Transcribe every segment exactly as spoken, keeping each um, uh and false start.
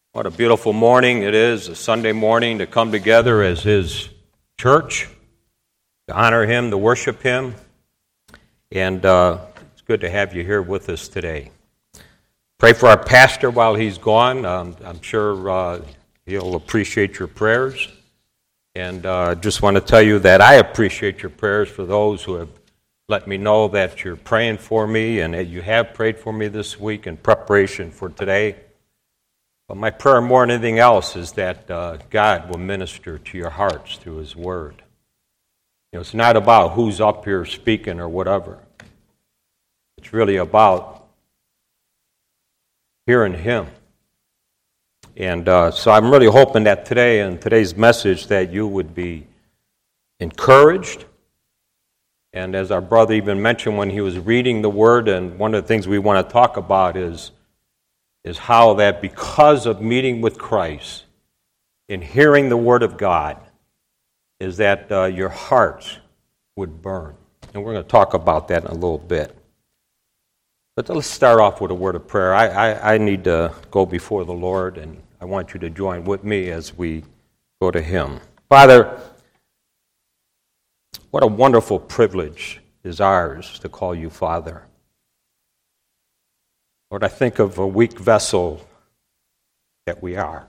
What a beautiful morning it is, a Sunday morning, to come together as His church, to honor Him, to worship Him. And uh, it's good to have you here with us today. Pray for our pastor while he's gone. Um, I'm sure uh, he'll appreciate your prayers. And I uh, just want to tell you that I appreciate your prayers for those who have let me know that you're praying for me and that you have prayed for me this week in preparation for today. But my prayer more than anything else is that uh, God will minister to your hearts through His Word. You know, it's not about who's up here speaking or whatever. It's really about hearing Him. And uh, so I'm really hoping that today, in today's message, that you would be encouraged. And as our brother even mentioned when he was reading the Word, and one of the things we want to talk about is is how that because of meeting with Christ and hearing the Word of God, is that uh, your hearts would burn. And we're going to talk about that in a little bit. But let's start off with a word of prayer. I, I, I need to go before the Lord, and I want you to join with me as we go to Him. Father, what a wonderful privilege is ours to call you Father. Lord, I think of a weak vessel that we are.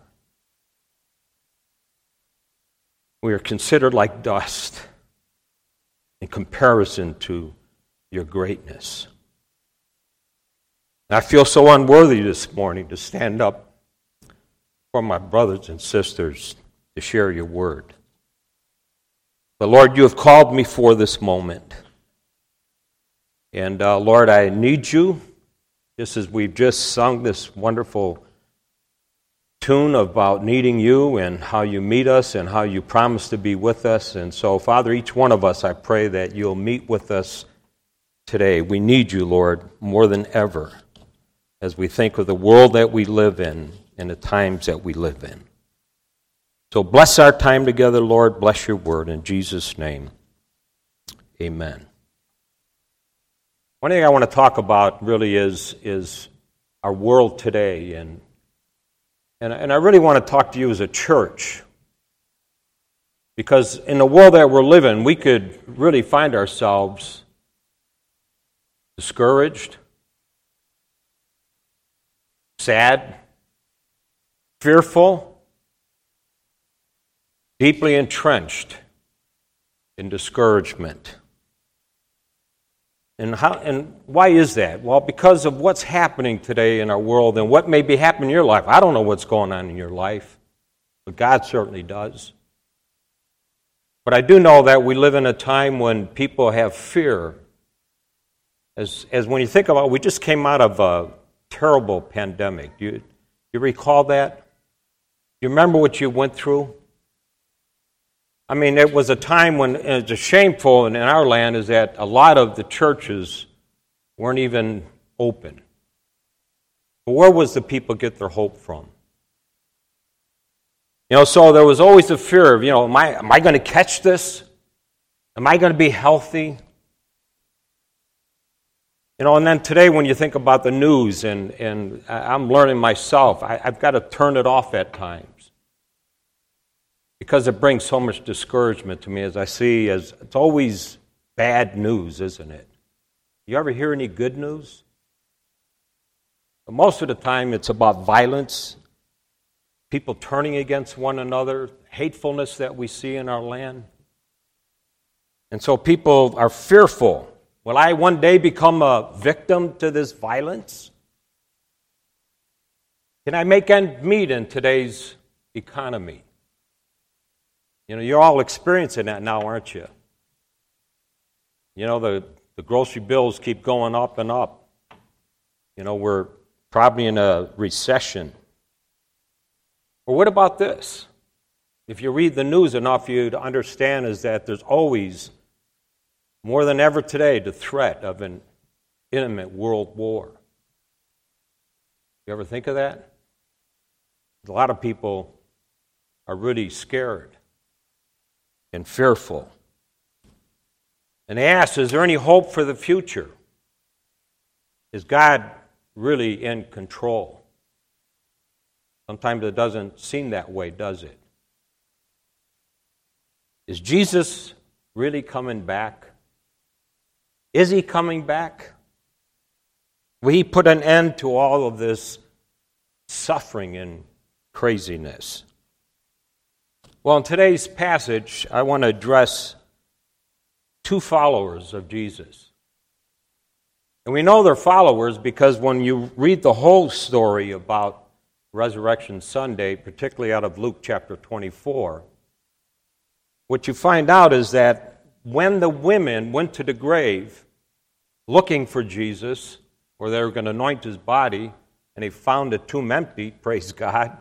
We are considered like dust in comparison to your greatness. And I feel so unworthy this morning to stand up for my brothers and sisters to share your word. But Lord, you have called me for this moment. And uh, Lord, I need you. Just as we've just sung this wonderful tune about needing you and how you meet us and how you promise to be with us. And so, Father, each one of us, I pray that you'll meet with us today. We need you, Lord, more than ever as we think of the world that we live in and the times that we live in. So bless our time together, Lord. Bless your word. In Jesus' name, amen. One thing I want to talk about really is, is our world today, and, and and I really want to talk to you as a church, because in the world that we're living, we could really find ourselves discouraged, sad, fearful, deeply entrenched in discouragement. And how and why is that? Well, because of what's happening today in our world and what may be happening in your life. I don't know what's going on in your life, but God certainly does. But I do know that we live in a time when people have fear. As as when you think about it, we just came out of a terrible pandemic. Do you, you recall that? You remember what you went through? I mean, it was a time when it's shameful in our land is that a lot of the churches weren't even open. But where was the people get their hope from? You know, so there was always a fear of, you know, am I, am I going to catch this? Am I going to be healthy? You know, and then today when you think about the news, and, and I'm learning myself, I, I've got to turn it off at times. Because it brings so much discouragement to me as I see, as it's always bad news, isn't it? You ever hear any good news? But most of the time it's about violence, people turning against one another, hatefulness that we see in our land. And so people are fearful. Will I one day become a victim to this violence? Can I make ends meet in today's economy? You know, you're all experiencing that now, aren't you? You know, the, the grocery bills keep going up and up. You know, we're probably in a recession. Or what about this? If you read the news enough, you'd understand is that there's always, more than ever today, the threat of an imminent world war. You ever think of that? A lot of people are really scared and fearful. And they ask, is there any hope for the future? Is God really in control? Sometimes it doesn't seem that way, does it? Is Jesus really coming back? Is he coming back? Will he put an end to all of this suffering and craziness? Well, in today's passage, I want to address two followers of Jesus. And we know they're followers because when you read the whole story about Resurrection Sunday, particularly out of Luke chapter twenty-four, what you find out is that when the women went to the grave looking for Jesus, where they were going to anoint his body, and they found the tomb empty, praise God,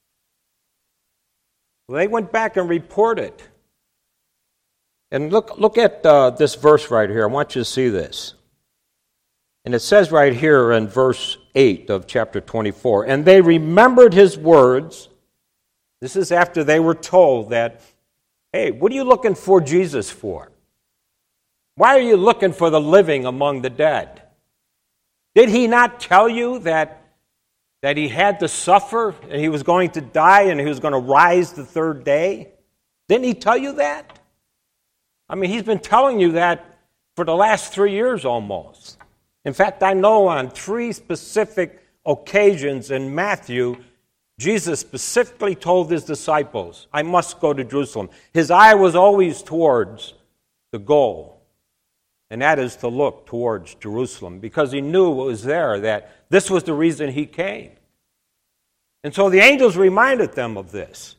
well, they went back and reported. And look, look at uh, this verse right here. I want you to see this. And it says right here in verse eight of chapter twenty-four, and they remembered his words. This is after they were told that, hey, what are you looking for Jesus for? Why are you looking for the living among the dead? Did he not tell you that, that he had to suffer and he was going to die and he was going to rise the third day? Didn't he tell you that? I mean, he's been telling you that for the last three years almost. In fact, I know on three specific occasions in Matthew, Jesus specifically told his disciples, I must go to Jerusalem. His eye was always towards the goal, and that is to look towards Jerusalem, because he knew what was there, that this was the reason he came. And so the angels reminded them of this.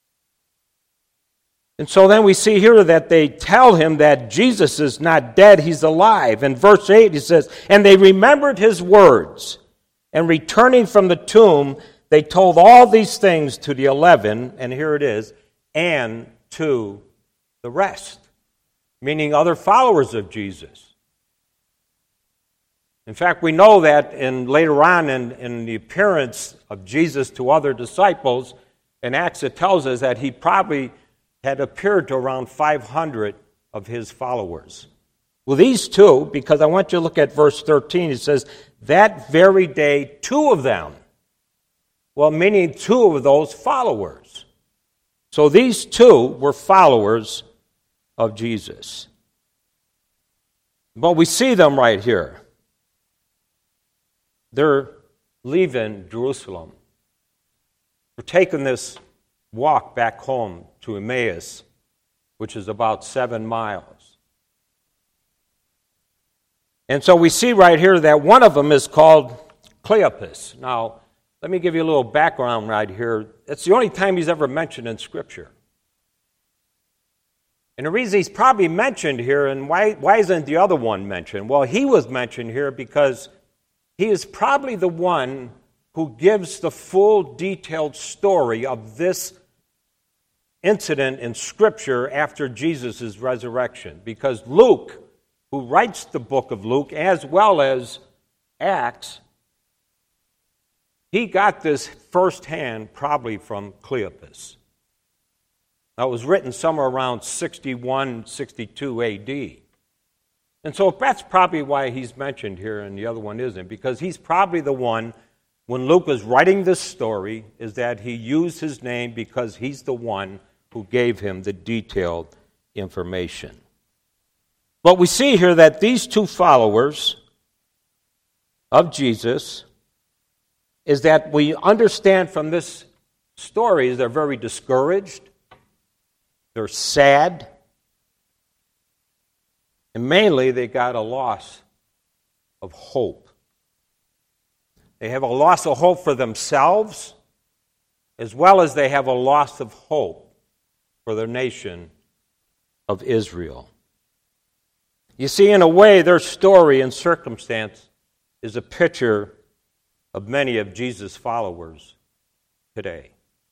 And so then we see here that they tell him that Jesus is not dead, he's alive. In verse eight he says, and they remembered his words, and returning from the tomb, they told all these things to the eleven, and here it is, and to the rest, meaning other followers of Jesus. In fact, we know that in later on in, in the appearance of Jesus to other disciples, in Acts it tells us that he probably had appeared to around five hundred of his followers. Well, these two, because I want you to look at verse thirteen, it says, that very day, two of them, well, meaning two of those followers. So these two were followers of Jesus. But we see them right here. They're leaving Jerusalem. They're taking this walk back home to Emmaus, which is about seven miles. And so we see right here that one of them is called Cleopas. Now, let me give you a little background right here. It's the only time he's ever mentioned in Scripture. And the reason he's probably mentioned here, and why, why isn't the other one mentioned? Well, he was mentioned here because he is probably the one who gives the full detailed story of this incident in Scripture after Jesus' resurrection. Because Luke, who writes the book of Luke, as well as Acts, he got this firsthand probably from Cleopas. Now, it was written somewhere around sixty-one, sixty-two A D. And so that's probably why he's mentioned here and the other one isn't, because he's probably the one, when Luke was writing this story, is that he used his name because he's the one who gave him the detailed information. But we see here that these two followers of Jesus, is that we understand from this story is they're very discouraged, they're sad, and mainly they got a loss of hope. They have a loss of hope for themselves, as well as they have a loss of hope for their nation of Israel. You see, in a way, their story and circumstance is a picture of many of Jesus' followers today,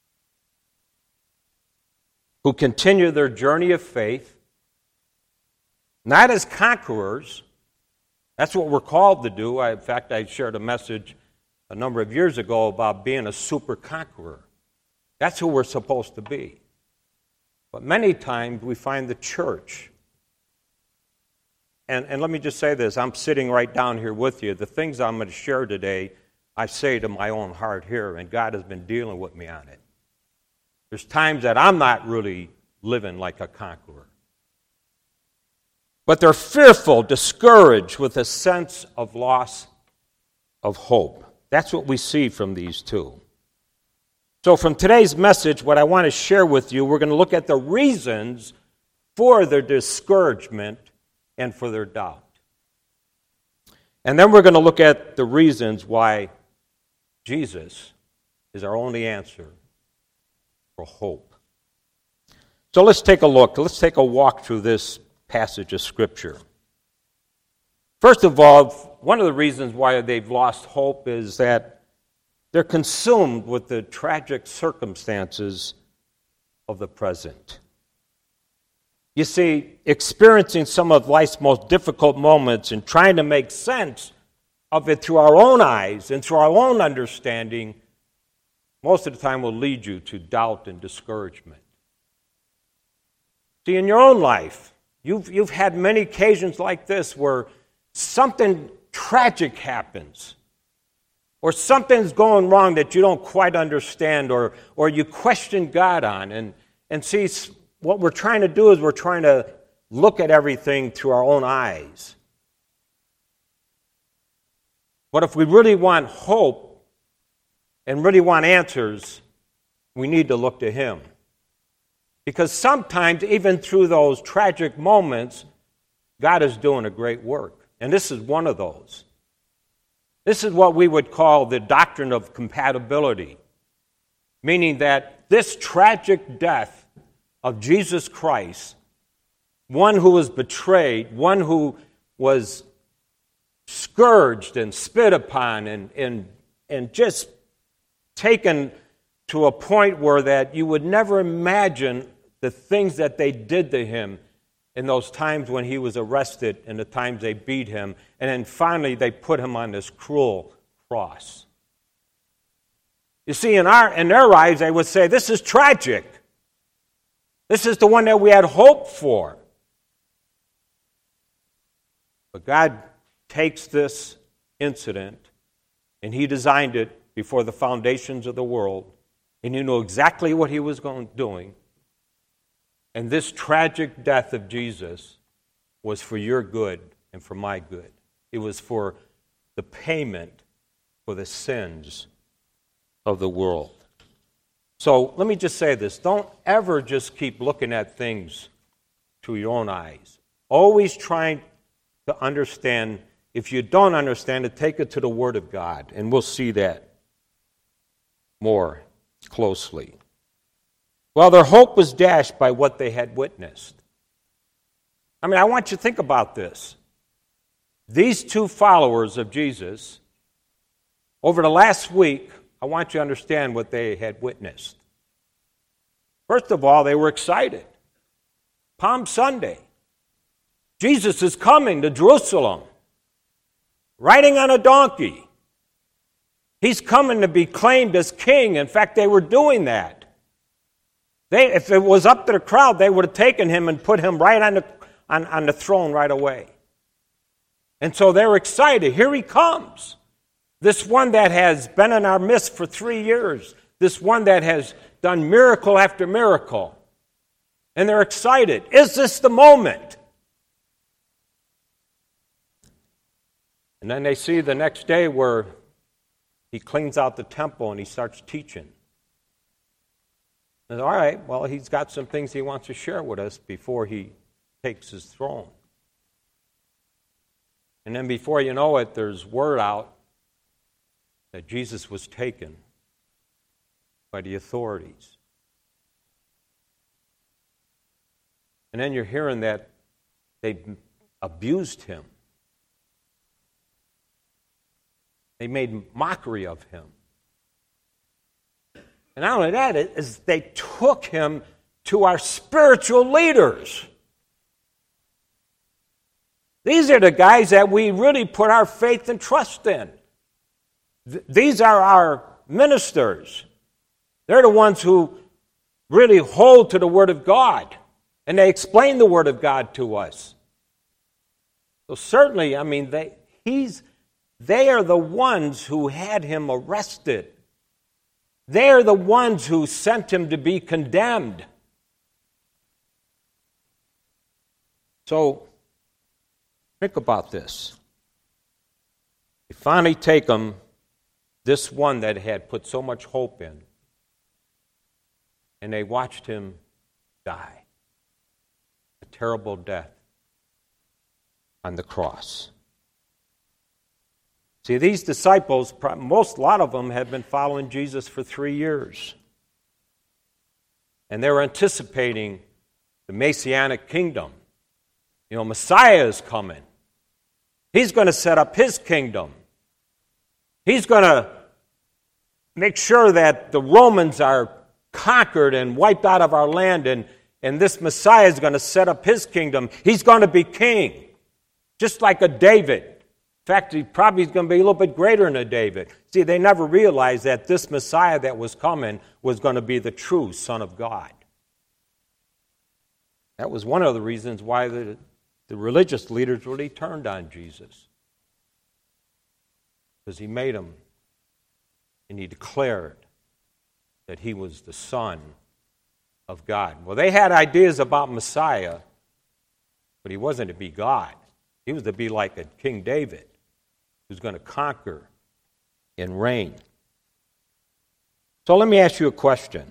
who continue their journey of faith, not as conquerors. That's what we're called to do. I, in fact, I shared a message a number of years ago about being a super conqueror. That's who we're supposed to be. But many times we find the church, and, and let me just say this, I'm sitting right down here with you. The things I'm going to share today I say to my own heart here, and God has been dealing with me on it. There's times that I'm not really living like a conqueror. But they're fearful, discouraged, with a sense of loss of hope. That's what we see from these two. So from today's message, what I want to share with you, we're going to look at the reasons for their discouragement and for their doubt. And then we're going to look at the reasons why Jesus is our only answer for hope. So let's take a look. Let's take a walk through this passage of Scripture. First of all, one of the reasons why they've lost hope is that they're consumed with the tragic circumstances of the present. You see, experiencing some of life's most difficult moments and trying to make sense of it through our own eyes and through our own understanding, most of the time will lead you to doubt and discouragement. See, in your own life, you've, you've had many occasions like this where something tragic happens, or something's going wrong that you don't quite understand, or, or you question God on. And, and see, what we're trying to do is we're trying to look at everything through our own eyes. But if we really want hope and really want answers, we need to look to Him. Because sometimes, even through those tragic moments, God is doing a great work. And this is one of those. This is what we would call the doctrine of compatibility, meaning that this tragic death of Jesus Christ, one who was betrayed, one who was scourged and spit upon and, and, and just taken to a point where that you would never imagine the things that they did to him in those times when he was arrested and the times they beat him. And then finally they put him on this cruel cross. You see, in our in their eyes, they would say, this is tragic. This is the one that we had hope for. But God takes this incident, and He designed it before the foundations of the world, and He knew exactly what He was going doing. And this tragic death of Jesus was for your good and for my good. It was for the payment for the sins of the world. So let me just say this. Don't ever just keep looking at things through your own eyes. Always trying to understand. If you don't understand it, take it to the Word of God, and we'll see that more closely. Well, their hope was dashed by what they had witnessed. I mean, I want you to think about this. These two followers of Jesus, over the last week, I want you to understand what they had witnessed. First of all, they were excited. Palm Sunday. Jesus is coming to Jerusalem, riding on a donkey. He's coming to be claimed as king. In fact, they were doing that. They, if it was up to the crowd, they would have taken him and put him right on the, on, on the throne right away. And so they're excited. Here he comes. This one that has been in our midst for three years. This one that has done miracle after miracle. And they're excited. Is this the moment? And then they see the next day where he cleans out the temple and he starts teaching. And all right, well, he's got some things he wants to share with us before he takes his throne. And then before you know it, there's word out that Jesus was taken by the authorities. And then you're hearing that they abused him. They made mockery of him. And not only that, is they took him to our spiritual leaders. These are the guys that we really put our faith and trust in. Th- these are our ministers. They're the ones who really hold to the Word of God, and they explain the Word of God to us. So certainly, I mean, they, he's They are the ones who had him arrested. They are the ones who sent him to be condemned. So, think about this. They finally take him, this one that had put so much hope in, and they watched him die. A terrible death on the cross. See, these disciples, most, a lot of them had been following Jesus for three years. And they were anticipating the Messianic kingdom. You know, Messiah is coming. He's going to set up his kingdom. He's going to make sure that the Romans are conquered and wiped out of our land, and, and this Messiah is going to set up his kingdom. He's going to be king, just like a David. In fact, he probably is going to be a little bit greater than a David. See, they never realized that this Messiah that was coming was going to be the true Son of God. That was one of the reasons why the, the religious leaders really turned on Jesus. Because he made them, and he declared that he was the Son of God. Well, they had ideas about Messiah, but he wasn't to be God. He was to be like a King David, who's going to conquer and reign. So let me ask you a question.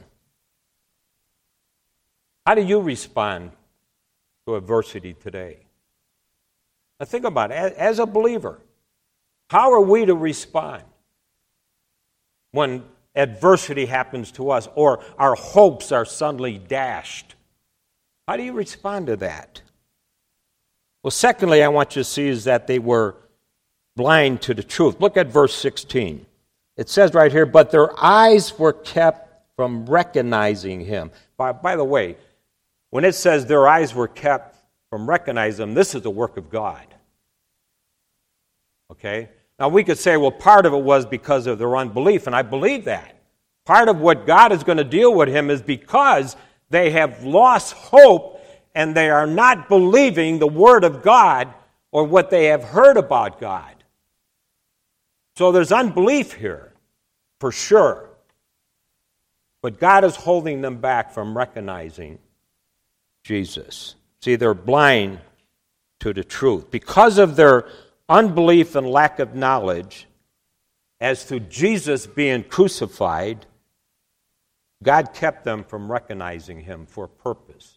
How do you respond to adversity today? Now think about it. As a believer, how are we to respond when adversity happens to us or our hopes are suddenly dashed? How do you respond to that? Well, secondly, I want you to see is that they were blind to the truth. Look at verse sixteen. It says right here, but their eyes were kept from recognizing him. By, by the way, when it says their eyes were kept from recognizing him, this is the work of God. Okay? Now we could say, well, part of it was because of their unbelief, and I believe that. Part of what God is going to deal with him is because they have lost hope and they are not believing the Word of God or what they have heard about God. So there's unbelief here, for sure. But God is holding them back from recognizing Jesus. See, they're blind to the truth. Because of their unbelief and lack of knowledge as to Jesus being crucified, God kept them from recognizing him for a purpose.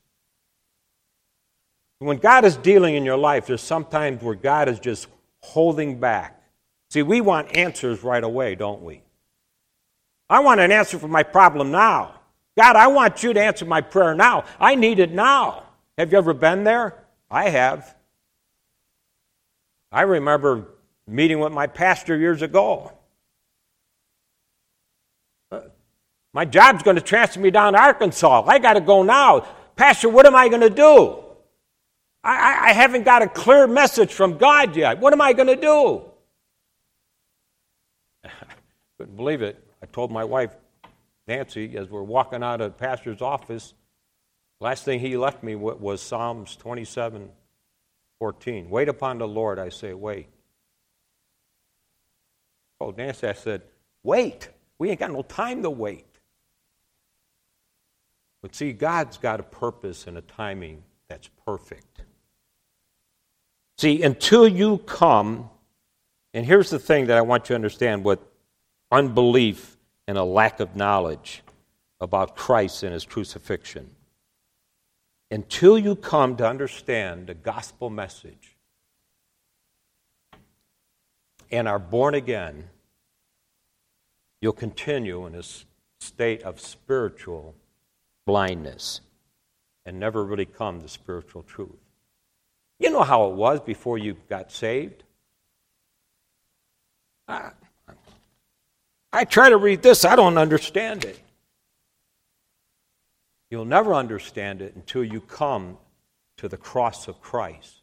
When God is dealing in your life, there's sometimes where God is just holding back. See, we want answers right away, don't we? I want an answer for my problem now. God, I want you to answer my prayer now. I need it now. Have you ever been there? I have. I remember meeting with my pastor years ago. My job's going to transfer me down to Arkansas. I got to go now. Pastor, what am I going to do? I, I, I haven't got a clear message from God yet. What am I going to do? Couldn't believe it. I told my wife, Nancy, as we're walking out of the pastor's office, last thing he left me with was Psalms twenty-seven fourteen. Wait upon the Lord, I say, wait. Oh, Nancy, I said, wait. We ain't got no time to wait. But see, God's got a purpose and a timing that's perfect. See, until you come, and here's the thing that I want you to understand with unbelief and a lack of knowledge about Christ and his crucifixion. Until you come to understand the gospel message and are born again, you'll continue in this state of spiritual blindness and never really come to spiritual truth. You know how it was before you got saved. I, I try to read this, I don't understand it. You'll never understand it until you come to the cross of Christ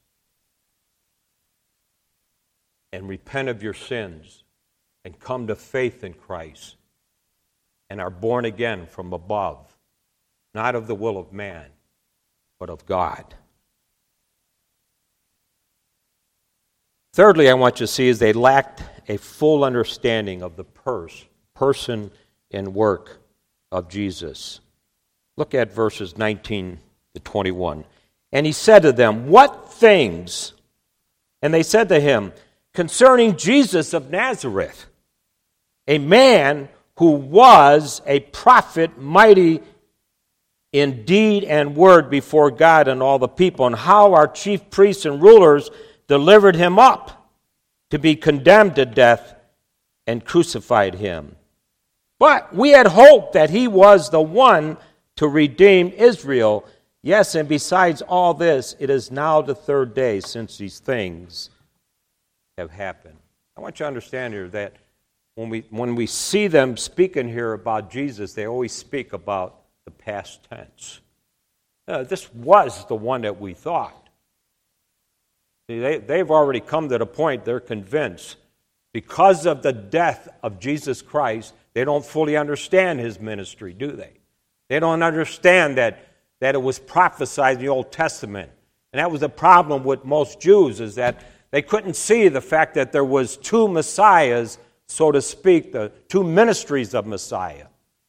and repent of your sins and come to faith in Christ and are born again from above, not of the will of man, but of God. Thirdly, I want you to see is they lacked a full understanding of the pers- person and work of Jesus. Look at verses nineteen to twenty-one. And he said to them, "What things?" And they said to him, "Concerning Jesus of Nazareth, a man who was a prophet, mighty in deed and word before God and all the people, and how our chief priests and rulers delivered him up to be condemned to death and crucified him. But we had hoped that he was the one to redeem Israel. Yes, and besides all this, it is now the third day since these things have happened." I want you to understand here that when we when we see them speaking here about Jesus, they always speak about the past tense. Uh, this was the one that we thought. See, they, they've already come to the point they're convinced because of the death of Jesus Christ, they don't fully understand his ministry, do they? They don't understand that, that it was prophesied in the Old Testament. And that was a problem with most Jews, is that they couldn't see the fact that there was two Messiahs, so to speak, the two ministries of Messiah.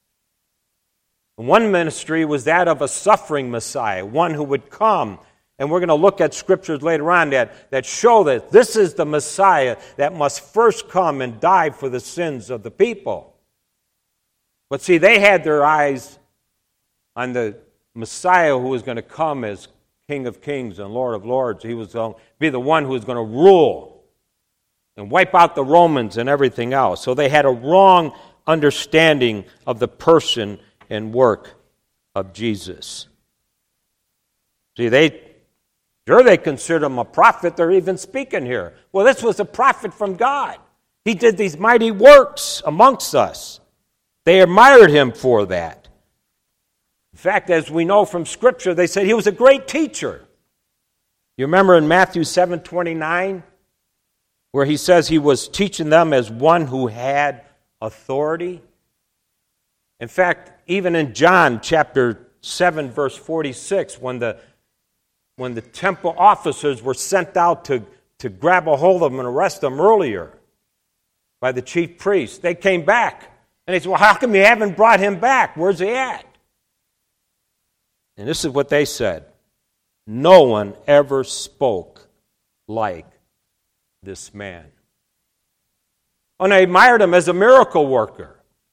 One ministry was that of a suffering Messiah, one who would come. And we're going to look at scriptures later on that, that show that this is the Messiah that must first come and die for the sins of the people. But see, they had their eyes on the Messiah who was going to come as King of Kings and Lord of Lords. He was going to be the one who was going to rule and wipe out the Romans and everything else. So they had a wrong understanding of the person and work of Jesus. See, they sure they consider him a prophet. They're even speaking here. Well, this was a prophet from God. He did these mighty works amongst us. They admired him for that. In fact, as we know from Scripture, they said he was a great teacher. You remember in Matthew seven twenty-nine, where he says he was teaching them as one who had authority? In fact, even in John chapter seven, verse forty-six, when the when the temple officers were sent out to, to grab a hold of them and arrest them earlier by the chief priests, they came back. And they said, "Well, how come you haven't brought him back? Where's he at?" And this is what they said: "No one ever spoke like this man." And they admired him as a miracle worker.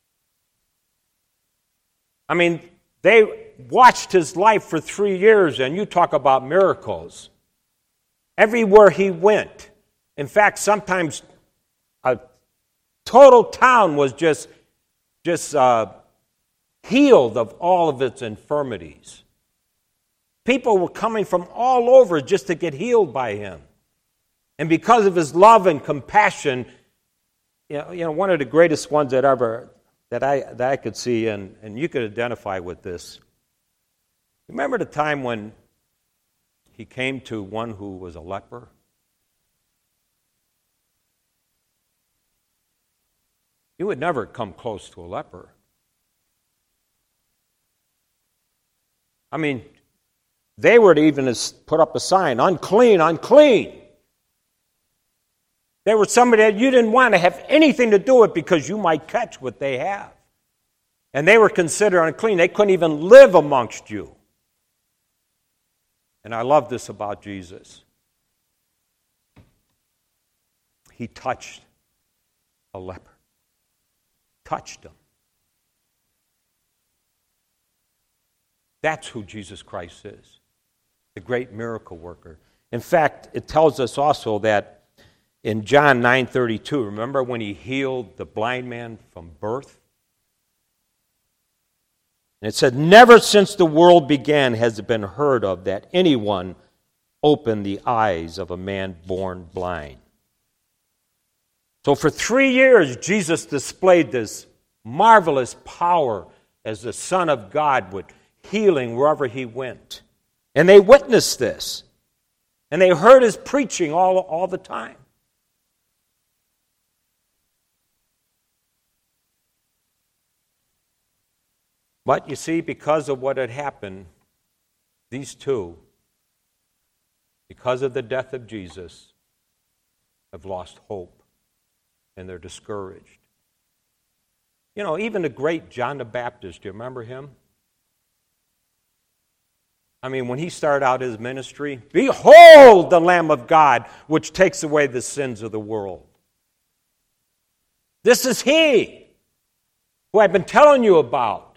I mean, they watched his life for three years, and you talk about miracles. Everywhere he went. In fact, sometimes a total town was just, just uh, healed of all of its infirmities. People were coming from all over just to get healed by him. And because of his love and compassion, you know, you know one of the greatest ones that ever that I that I could see, and, and you could identify with this. Remember the time when he came to one who was a leper? You would never come close to a leper. I mean, they were to even put up a sign, "Unclean, unclean." They were somebody that you didn't want to have anything to do with because you might catch what they have. And they were considered unclean. They couldn't even live amongst you. And I love this about Jesus. He touched a leper. Touched him. That's who Jesus Christ is. The great miracle worker. In fact, it tells us also that in John nine thirty-two, remember when he healed the blind man from birth? And it said, "Never since the world began has it been heard of that anyone opened the eyes of a man born blind." So for three years, Jesus displayed this marvelous power as the Son of God, with healing wherever he went. And they witnessed this. And they heard his preaching all, all the time. But you see, because of what had happened, these two, because of the death of Jesus, have lost hope. and they're discouraged. You know, even the great John the Baptist, do you remember him? I mean, when he started out his ministry, behold the Lamb of God, which takes away the sins of the world. This is he who I've been telling you about.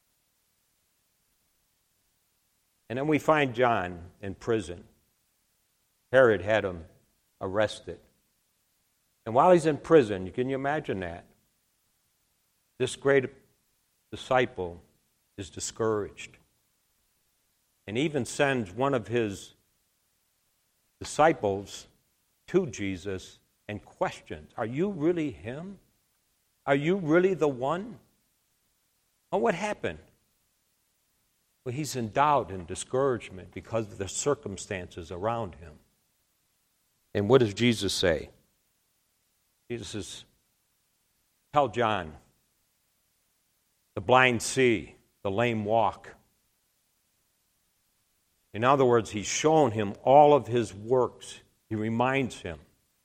And then we find John in prison. Herod had him arrested. And while he's in prison, can you imagine that? This great disciple is discouraged. And even sends one of his disciples to Jesus and questions, are you really him? Are you really the one? Oh, what happened? Well, he's in doubt and discouragement because of the circumstances around him. And what does Jesus say? Jesus says, tell John, the blind see, the lame walk. In other words, he's shown him all of his works. He reminds him.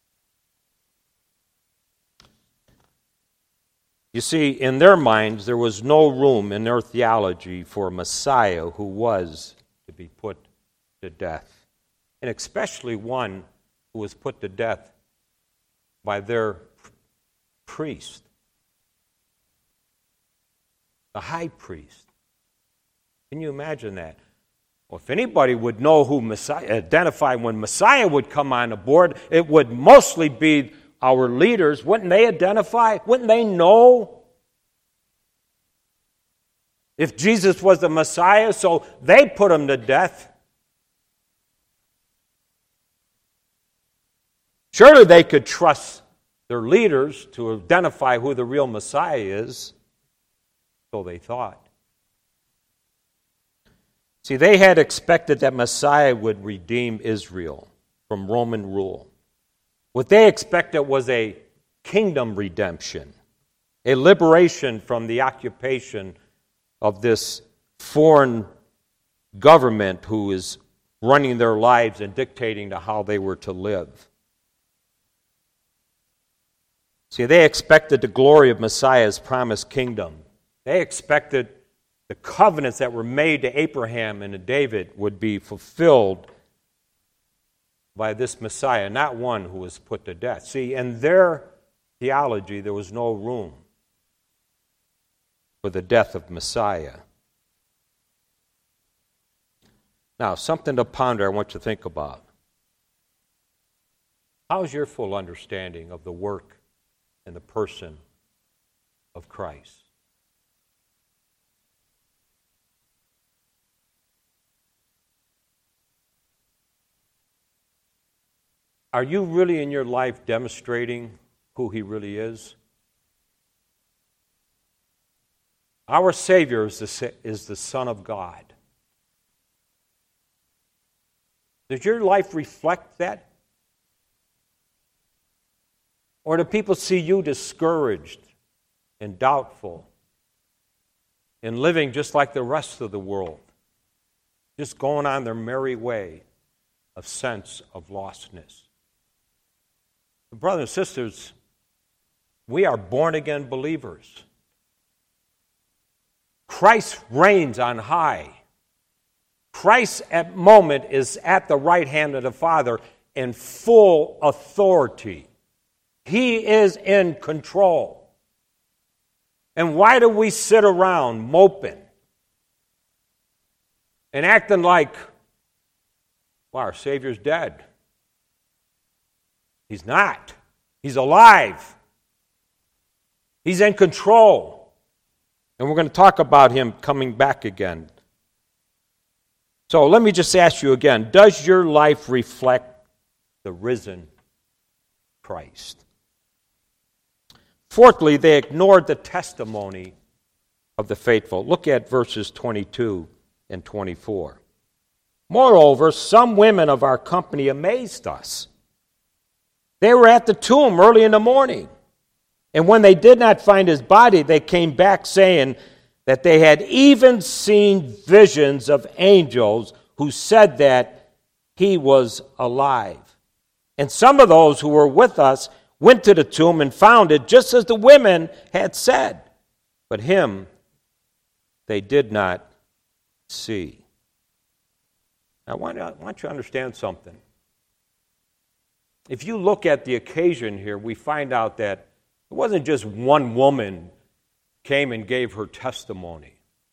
You see, in their minds, there was no room in their theology for a Messiah who was to be put to death, and especially one who was put to death by their priest, the high priest. Can you imagine that? Well, if anybody would know who Messiah, identify when Messiah would come on the board, it would mostly be our leaders. Wouldn't they identify? Wouldn't they know? If Jesus was the Messiah, so they put him to death. Surely they could trust their leaders to identify who the real Messiah is. So they thought. See, they had expected that Messiah would redeem Israel from Roman rule. What they expected was a kingdom redemption, a liberation from the occupation of this foreign government who is running their lives and dictating to how they were to live. See, they expected the glory of Messiah's promised kingdom. They expected the covenants that were made to Abraham and to David would be fulfilled by this Messiah, not one who was put to death. See, in their theology, there was no room for the death of Messiah. Now, something to ponder I want you to think about. How's your full understanding of the work and the person of Christ? Are you really in your life demonstrating who he really is? Our Savior is the, is the Son of God. Does your life reflect that? Or do people see you discouraged and doubtful and living just like the rest of the world, just going on their merry way of sense of lostness? Brothers and sisters, we are born-again believers. Christ reigns on high. Christ at moment is at the right hand of the Father in full authority. He is in control. And why do we sit around moping and acting like, well, our Savior's dead? He's not. He's alive. He's in control. And we're going to talk about him coming back again. So let me just ask you again, does your life reflect the risen Christ? Fourthly, they ignored the testimony of the faithful. Look at verses twenty-two and twenty-four. Moreover, some women of our company amazed us. They were at the tomb early in the morning. And when they did not find his body, they came back saying that they had even seen visions of angels who said that he was alive. And some of those who were with us went to the tomb and found it just as the women had said. But him they did not see. I want, I want you to understand something. If you look at the occasion here, we find out that it wasn't just one woman came and gave her testimony.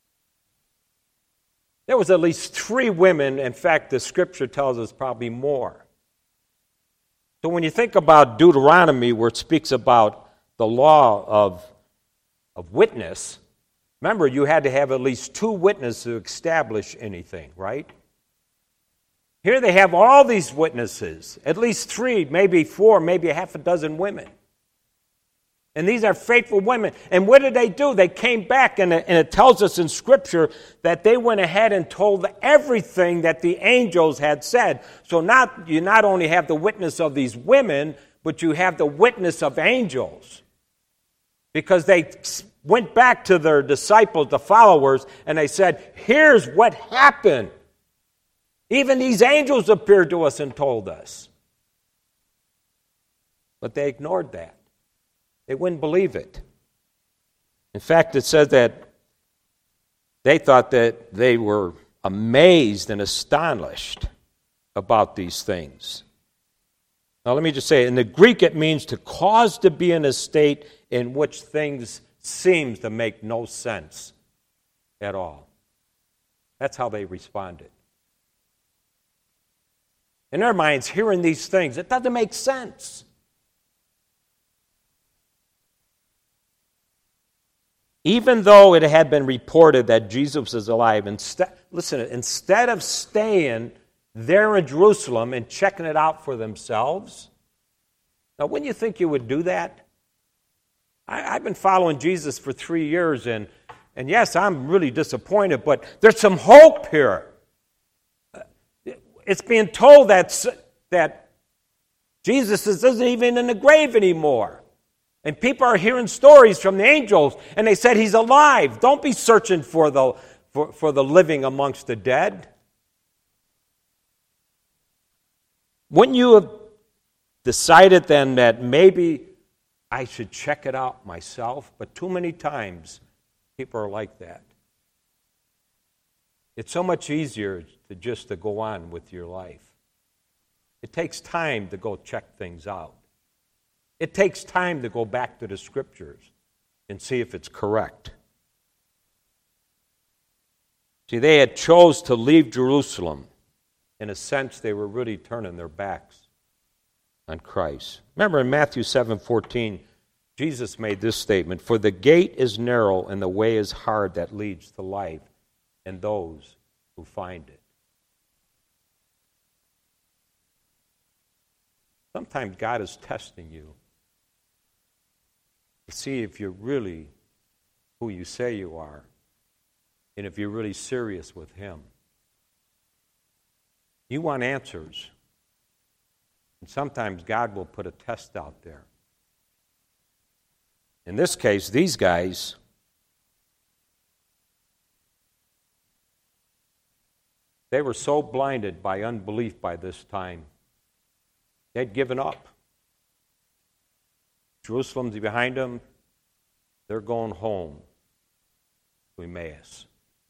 There was at least three women. In fact, the scripture tells us probably more. So when you think about Deuteronomy, where it speaks about the law of, of witness, remember you had to have at least two witnesses to establish anything, right? Here they have all these witnesses, at least three, maybe four, maybe a half a dozen women. And these are faithful women. And what did they do? They came back, and it, and it tells us in Scripture that they went ahead and told everything that the angels had said. So not, you not only have the witness of these women, but you have the witness of angels. Because they went back to their disciples, the followers, and they said, here's what happened. Even these angels appeared to us and told us. But they ignored that. They wouldn't believe it. In fact, it says that they thought that they were amazed and astonished about these things. Now, let me just say, in the Greek, it means to cause to be in a state in which things seems to make no sense at all. That's how they responded. In their minds, hearing these things, it doesn't make sense. Even though it had been reported that Jesus is alive, instead, listen, instead of staying there in Jerusalem and checking it out for themselves, now wouldn't you think you would do that? I, I've been following Jesus for three years, and, and yes, I'm really disappointed, but there's some hope here. It's being told that, that Jesus isn't even in the grave anymore. And people are hearing stories from the angels, and they said he's alive. Don't be searching for the, for, for the living amongst the dead. Wouldn't you have decided then that maybe I should check it out myself? But too many times, people are like that. It's so much easier to just to go on with your life. It takes time to go check things out. It takes time to go back to the Scriptures and see if it's correct. See, they had chose to leave Jerusalem. In a sense, they were really turning their backs on Christ. Remember in Matthew seven fourteen, Jesus made this statement, "For the gate is narrow and the way is hard that leads to life, and those who find it." Sometimes God is testing you to see if you're really who you say you are and if you're really serious with Him. You want answers. And sometimes God will put a test out there. In this case, these guys, they were so blinded by unbelief by this time, they'd given up. Jerusalem's behind them. They're going home to Emmaus.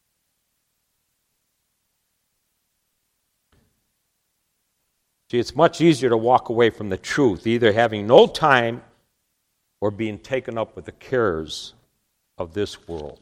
See, it's much easier to walk away from the truth, either having no time or being taken up with the cares of this world.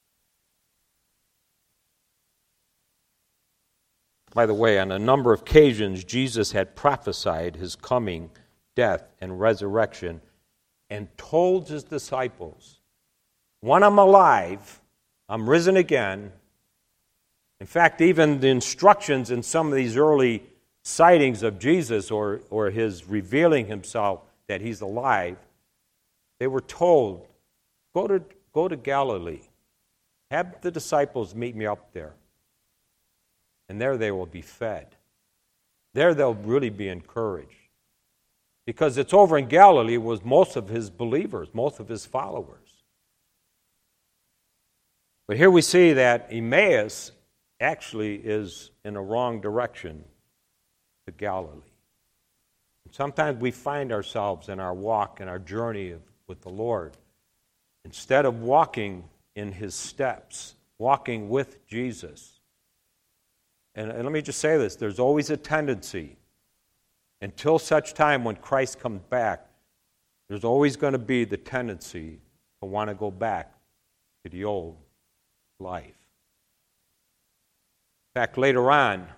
By the way, on a number of occasions, Jesus had prophesied his coming, death, and resurrection, and told his disciples, when I'm alive, I'm risen again. In fact, even the instructions in some of these early sightings of Jesus or, or his revealing himself that he's alive, they were told, go to, go to Galilee. Have the disciples meet me up there. And there they will be fed. There they'll really be encouraged. Because it's over in Galilee was most of his believers, most of his followers. But here we see that Emmaus actually is in a wrong direction to Galilee. sometimes we find ourselves in our walk and our journey of, with the Lord, instead of walking in his steps, walking with Jesus. And, and let me just say this, there's always a tendency, until such time when Christ comes back, there's always going to be the tendency to want to go back to the old life. In fact, later on,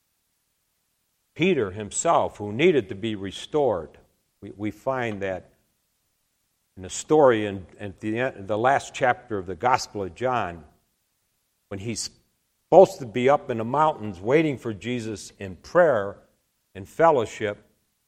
Peter himself, who needed to be restored, we, we find that in the story in, in the, end, the last chapter of the Gospel of John, when he's supposed to be up in the mountains waiting for Jesus in prayer and fellowship,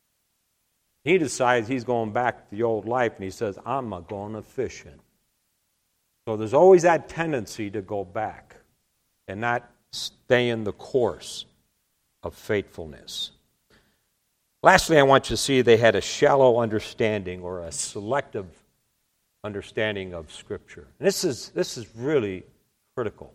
he decides he's going back to the old life, and he says, I'm going to fishing. So there's always that tendency to go back and not stay in the course of faithfulness. Lastly, I want you to see they had a shallow understanding or a selective understanding of Scripture. And this is, this is really critical.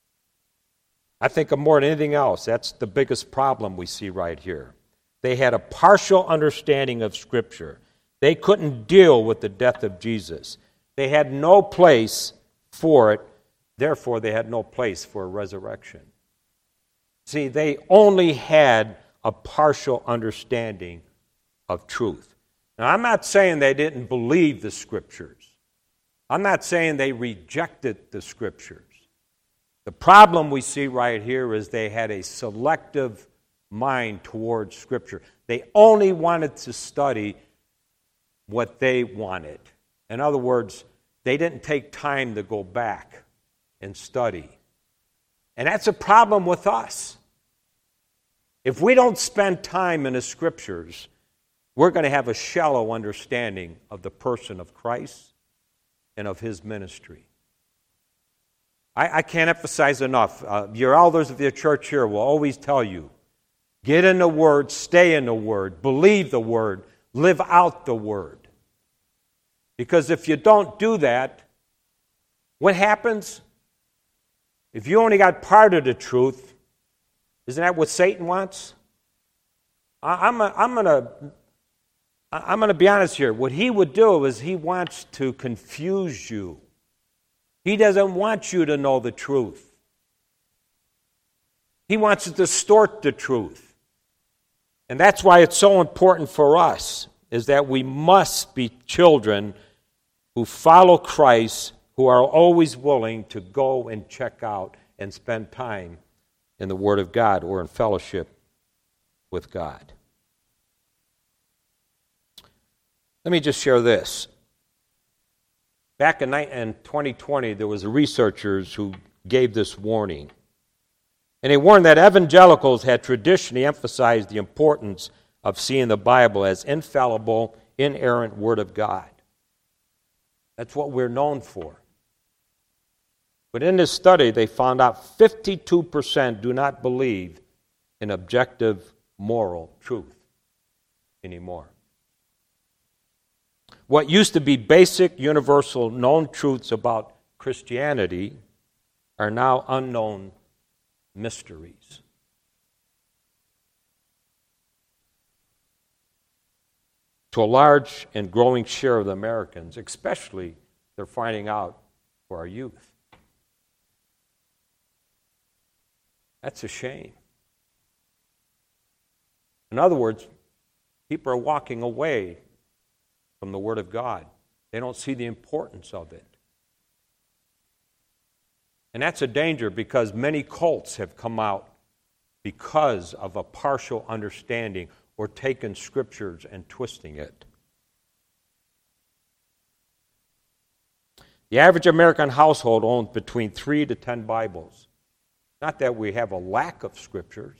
I think of more than anything else, that's the biggest problem we see right here. They had a partial understanding of Scripture. They couldn't deal with the death of Jesus. They had no place for it. Therefore, they had no place for a resurrection. See, they only had a partial understanding of truth. Now, I'm not saying they didn't believe the Scriptures. I'm not saying they rejected the Scriptures. The problem we see right here is they had a selective mind towards Scripture. They only wanted to study what they wanted. In other words, they didn't take time to go back and study. And that's a problem with us. If we don't spend time in the Scriptures, we're going to have a shallow understanding of the person of Christ and of his ministry. I, I can't emphasize enough. Uh, your elders of your church here will always tell you, get in the Word, stay in the Word, believe the Word, live out the Word. Because if you don't do that, what happens? If you only got part of the truth, isn't that what Satan wants? I, I'm, a, I'm going to I'm going to be honest here. What he would do is he wants to confuse you. He doesn't want you to know the truth. He wants to distort the truth. And that's why it's so important for us, is that we must be children who follow Christ, who are always willing to go and check out and spend time in the Word of God or in fellowship with God. Let me just share this. Back in twenty twenty, there was researchers who gave this warning. And they warned that evangelicals had traditionally emphasized the importance of seeing the Bible as infallible, inerrant Word of God. That's what we're known for. But in this study, they found out fifty-two percent do not believe in objective moral truth anymore. What used to be basic, universal, known truths about Christianity are now unknown mysteries. To a large and growing share of the Americans, especially, they're finding out for our youth. That's a shame. In other words, people are walking away from the Word of God. They don't see the importance of it. And that's a danger, because many cults have come out because of a partial understanding or taking Scriptures and twisting it. The average American household owns between three to ten Bibles. Not that we have a lack of Scriptures,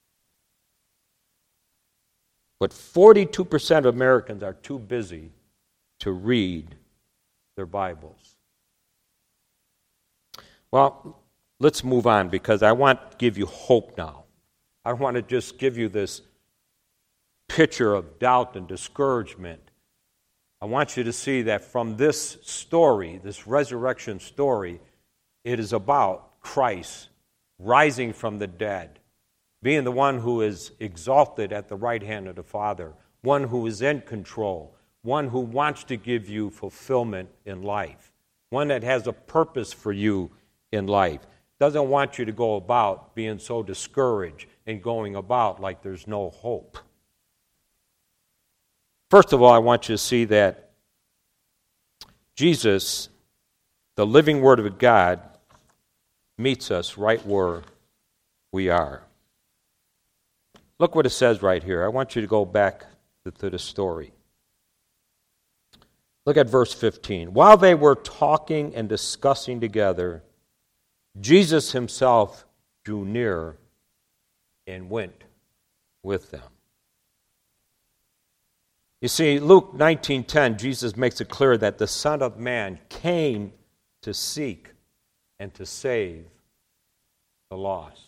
but forty-two percent of Americans are too busy to read their Bibles. Well, let's move on, because I want to give you hope now. I don't want to just give you this picture of doubt and discouragement. I want you to see that from this story, this resurrection story, it is about Christ rising from the dead, being the one who is exalted at the right hand of the Father, one who is in control, one who wants to give you fulfillment in life, one that has a purpose for you in life, doesn't want you to go about being so discouraged and going about like there's no hope. First of all, I want you to see that Jesus, the living Word of God, meets us right where we are. Look what it says right here. I want you to go back to the story. Look at verse fifteen. While they were talking and discussing together, Jesus himself drew near and went with them. You see, Luke nineteen ten, Jesus makes it clear that the Son of Man came to seek and to save the lost.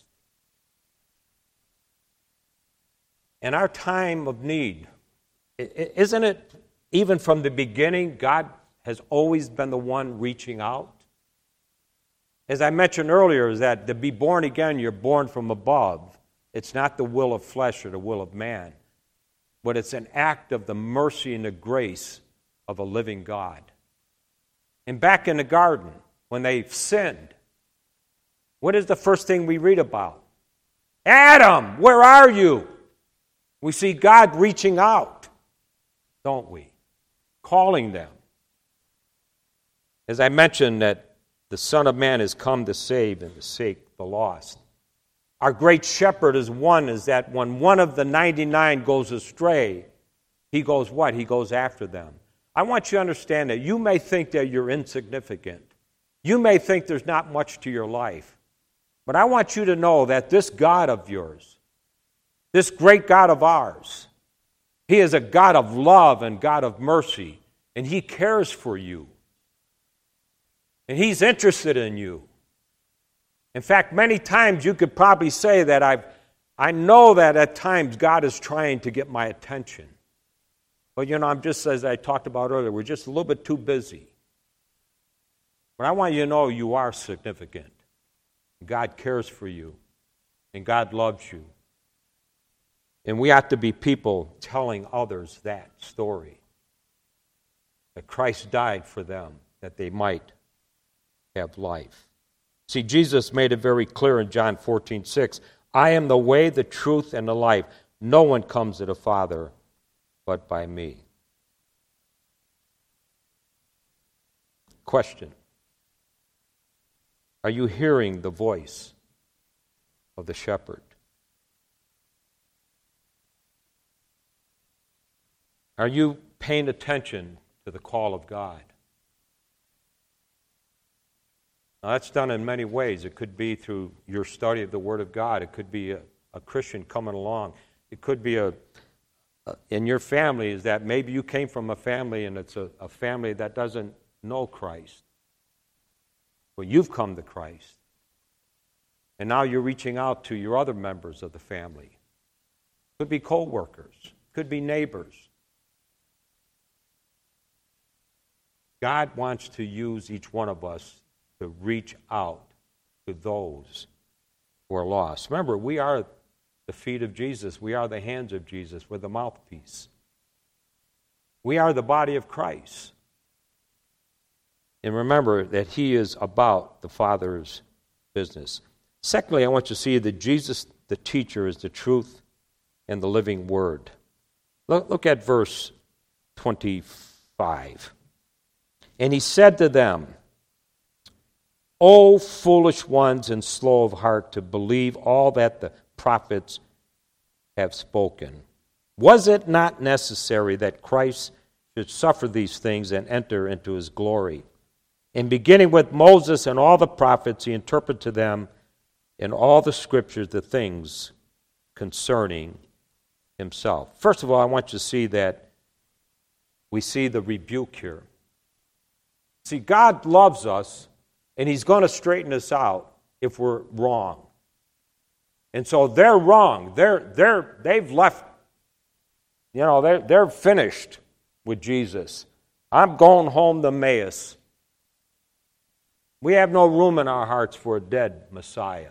In our time of need, isn't it, even from the beginning, God has always been the one reaching out? As I mentioned earlier, is that to be born again, you're born from above. It's not the will of flesh or the will of man, but it's an act of the mercy and the grace of a living God. And back in the garden, when they sinned, what is the first thing we read about? Adam, where are you? We see God reaching out, don't we? Calling them. As I mentioned, that the Son of Man has come to save and to seek the lost. Our great shepherd is one, is that when one of the ninety-nine goes astray, he goes what? He goes after them. I want you to understand that you may think that you're insignificant. You may think there's not much to your life. But I want you to know that this God of yours, this great God of ours, He is a God of love and God of mercy, and He cares for you. And He's interested in you. In fact, many times you could probably say that I've, I know that at times God is trying to get my attention. But, you know, I'm just, as I talked about earlier, we're just a little bit too busy. But I want you to know you are significant. God cares for you, and God loves you. And we have to be people telling others that story, that Christ died for them, that they might have life. See, Jesus made it very clear in John fourteen six, I am the way, the truth, and the life. No one comes to the Father but by me. Question. Are you hearing the voice of the shepherd? Are you paying attention to the call of God? Now, that's done in many ways. It could be through your study of the Word of God. It could be a, a Christian coming along. It could be a, a in your family, is that maybe you came from a family and it's a, a family that doesn't know Christ. Well, you've come to Christ. And now you're reaching out to your other members of the family. Could be co-workers. Could be neighbors. God wants to use each one of us to reach out to those who are lost. Remember, we are the feet of Jesus. We are the hands of Jesus with the mouthpiece. We are the body of Christ. And remember that He is about the Father's business. Secondly, I want you to see that Jesus, the teacher, is the truth and the living Word. Look, look at verse twenty-five. And He said to them, O foolish ones and slow of heart to believe all that the prophets have spoken. Was it not necessary that Christ should suffer these things and enter into His glory? And beginning with Moses and all the prophets, He interpreted to them in all the Scriptures the things concerning Himself. First of all, I want you to see that we see the rebuke here. See, God loves us, and He's going to straighten us out if we're wrong. And so they're wrong. They're, they're, they've left, you know, they're, they're finished with Jesus. I'm going home to Emmaus. We have no room in our hearts for a dead Messiah.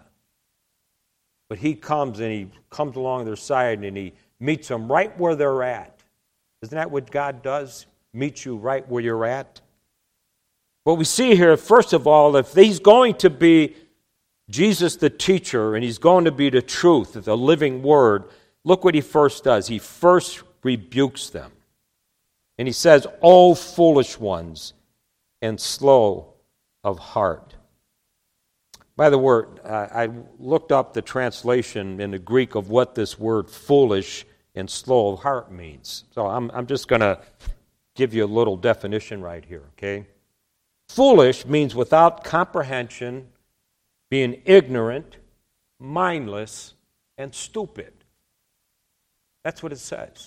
But He comes, and He comes along their side, and He meets them right where they're at. Isn't that what God does? Meet you right where you're at? What we see here, first of all, if he's going to be Jesus the teacher and he's going to be the truth, the living word, look what he first does. He first rebukes them. And he says, "O foolish ones and slow of heart." By the word, uh, I looked up the translation in the Greek of what this word foolish and slow of heart means. So I'm, I'm just going to give you a little definition right here, okay? Foolish means without comprehension, being ignorant, mindless, and stupid. That's what it says.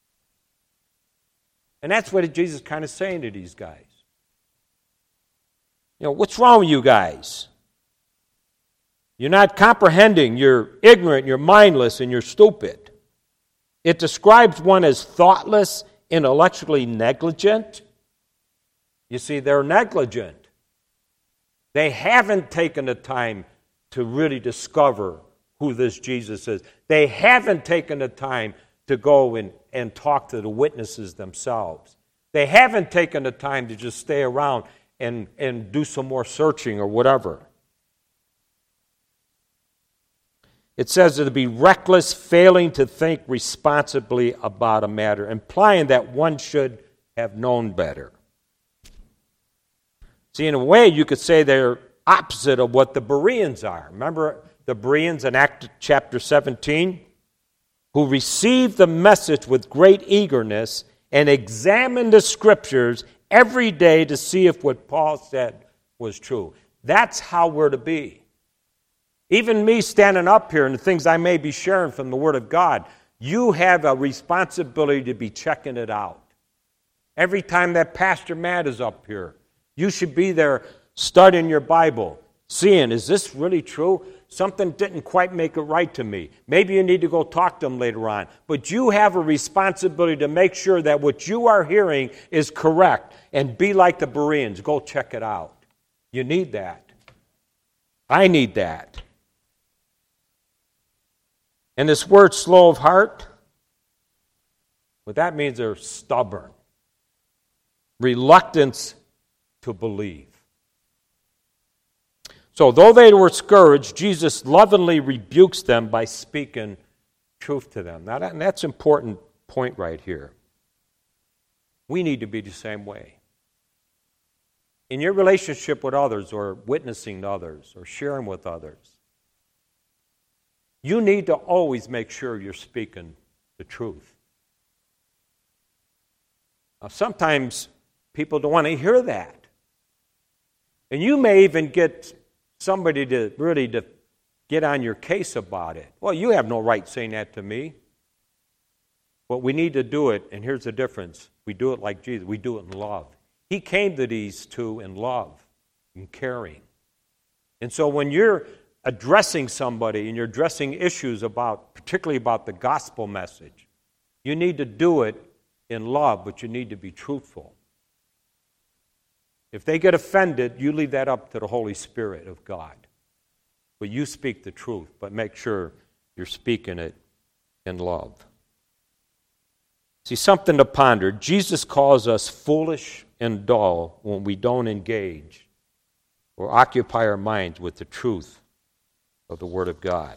And that's what Jesus is kind of saying to these guys. You know, what's wrong with you guys? You're not comprehending, you're ignorant, you're mindless, and you're stupid. It describes one as thoughtless, intellectually negligent. You see, they're negligent. They haven't taken the time to really discover who this Jesus is. They haven't taken the time to go and, and talk to the witnesses themselves. They haven't taken the time to just stay around and, and do some more searching or whatever. It says to be reckless, failing to think responsibly about a matter, implying that one should have known better. See, in a way, you could say they're opposite of what the Bereans are. Remember the Bereans in Acts chapter seventeen? Who received the message with great eagerness and examined the Scriptures every day to see if what Paul said was true. That's how we're to be. Even me standing up here and the things I may be sharing from the Word of God, you have a responsibility to be checking it out. Every time that Pastor Matt is up here, you should be there studying your Bible, seeing, is this really true? Something didn't quite make it right to me. Maybe you need to go talk to them later on. But you have a responsibility to make sure that what you are hearing is correct. And be like the Bereans. Go check it out. You need that. I need that. And this word slow of heart, what that means, they're stubborn. Reluctance to believe. So though they were scourged, Jesus lovingly rebukes them by speaking truth to them. Now that, and that's an important point right here. We need to be the same way. In your relationship with others or witnessing to others or sharing with others, you need to always make sure you're speaking the truth. Now, sometimes people don't want to hear that. And you may even get somebody to really to get on your case about it. Well, you have no right saying that to me. But we need to do it, and here's the difference. We do it like Jesus. We do it in love. He came to these two in love, in caring. And so when you're addressing somebody and you're addressing issues about, particularly about the gospel message, you need to do it in love, but you need to be truthful. If they get offended, you leave that up to the Holy Spirit of God. But you speak the truth, but make sure you're speaking it in love. See, something to ponder. Jesus calls us foolish and dull when we don't engage or occupy our minds with the truth of the Word of God.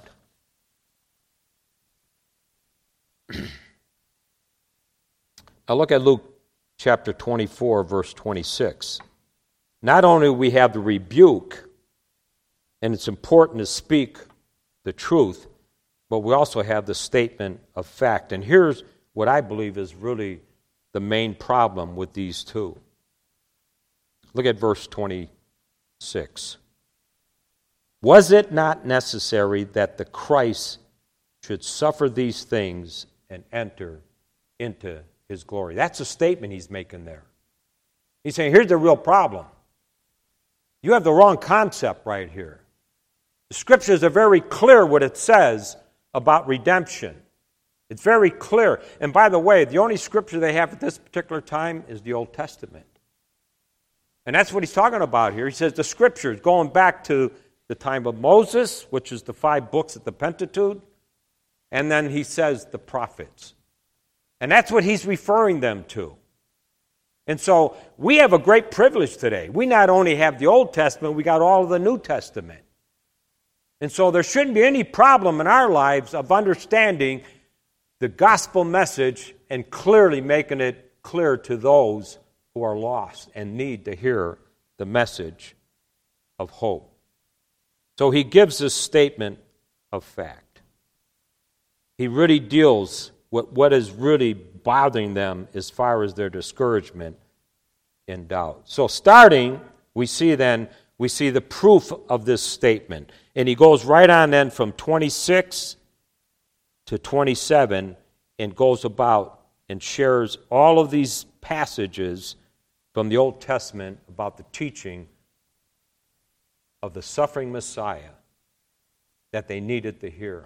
Now look at Luke chapter twenty-four, verse twenty-six. Not only do we have the rebuke, and it's important to speak the truth, but we also have the statement of fact. And here's what I believe is really the main problem with these two. Look at verse twenty-six. Was it not necessary that the Christ should suffer these things and enter into his glory? That's a statement he's making there. He's saying, here's the real problem. You have the wrong concept right here. The Scriptures are very clear what it says about redemption. It's very clear. And by the way, the only Scripture they have at this particular time is the Old Testament. And that's what he's talking about here. He says the Scriptures, going back to the time of Moses, which is the five books of the Pentateuch, and then he says the prophets. And that's what he's referring them to. And so we have a great privilege today. We not only have the Old Testament, we got all of the New Testament. And so there shouldn't be any problem in our lives of understanding the gospel message and clearly making it clear to those who are lost and need to hear the message of hope. So he gives this statement of fact. He really deals with what is really bothering them as far as their discouragement and doubt. So starting, we see then, we see the proof of this statement. And he goes right on then from twenty-six to twenty-seven and goes about and shares all of these passages from the Old Testament about the teaching of the suffering Messiah that they needed to hear.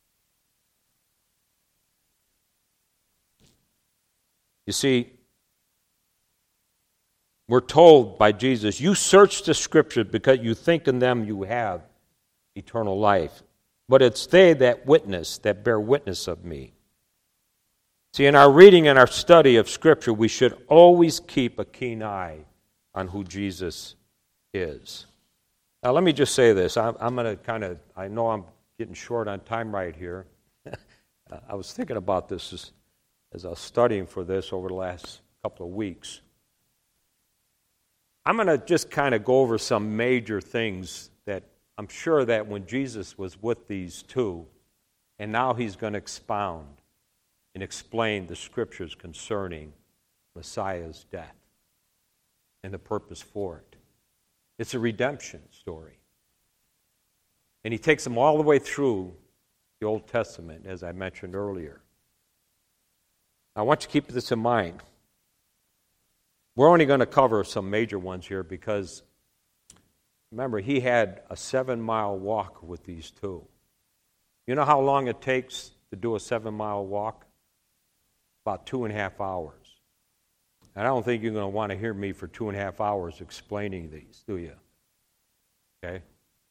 You see, we're told by Jesus, you search the Scriptures because you think in them you have eternal life. But it's they that witness, that bear witness of me. See, in our reading and our study of Scripture, we should always keep a keen eye on who Jesus is. Now, let me just say this. I'm, I'm going to kind of, I know I'm getting short on time right here. I was thinking about this as, as I was studying for this over the last couple of weeks. I'm going to just kind of go over some major things that I'm sure that when Jesus was with these two, and now he's going to expound and explain the Scriptures concerning Messiah's death and the purpose for it. It's a redemption story. And he takes them all the way through the Old Testament, as I mentioned earlier. I want you to keep this in mind. We're only going to cover some major ones here because, remember, he had a seven-mile walk with these two. You know how long it takes to do a seven-mile walk? About two and a half hours. And I don't think you're going to want to hear me for two and a half hours explaining these, do you? Okay?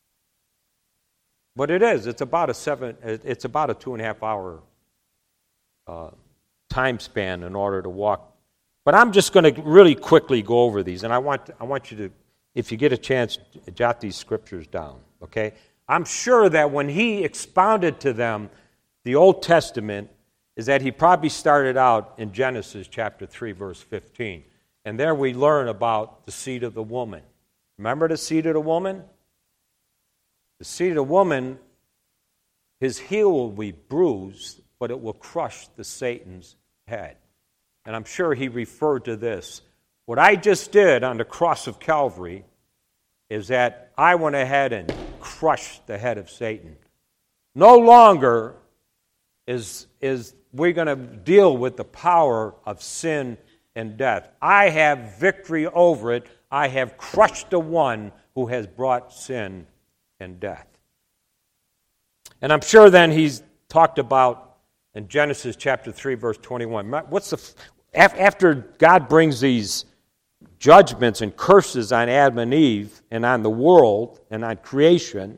But it is. It's about a seven. It's about a two and a half hour uh, time span in order to walk. But I'm just going to really quickly go over these, and I want I want you to, if you get a chance, jot these scriptures down. Okay? I'm sure that when he expounded to them the Old Testament, is that he probably started out in Genesis chapter three, verse fifteen. And there we learn about the seed of the woman. Remember the seed of the woman? The seed of the woman, his heel will be bruised, but it will crush the Satan's head. And I'm sure he referred to this. What I just did on the cross of Calvary is that I went ahead and crushed the head of Satan. No longer is, is we're going to deal with the power of sin and death. I have victory over it. I have crushed the one who has brought sin and death. And I'm sure then he's talked about in Genesis chapter three, verse twenty-one. What's the after God brings these judgments and curses on Adam and Eve and on the world and on creation,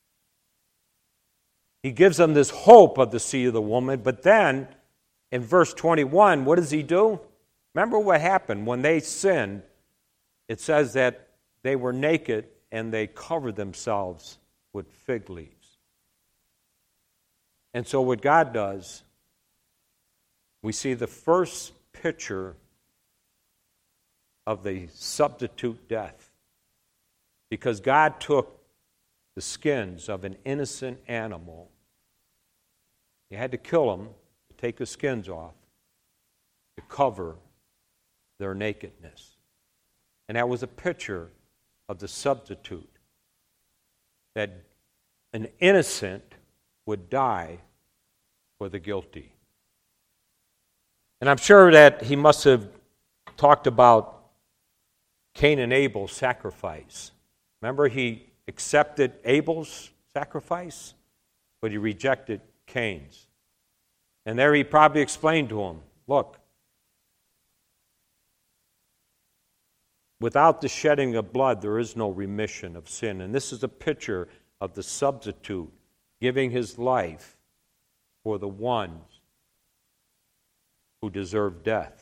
he gives them this hope of the seed of the woman. But then in verse twenty-one, what does he do? Remember what happened when they sinned? It says that they were naked and they covered themselves with fig leaves. And so what God does, we see the first picture of the substitute death. Because God took the skins of an innocent animal. He had to kill them, to take the skins off, to cover their nakedness. And that was a picture of the substitute. That an innocent would die for the guilty. And I'm sure that he must have talked about Cain and Abel's sacrifice. Remember, he accepted Abel's sacrifice, but he rejected Cain's. And there he probably explained to him, look, without the shedding of blood, there is no remission of sin. And this is a picture of the substitute giving his life for the ones who deserved death.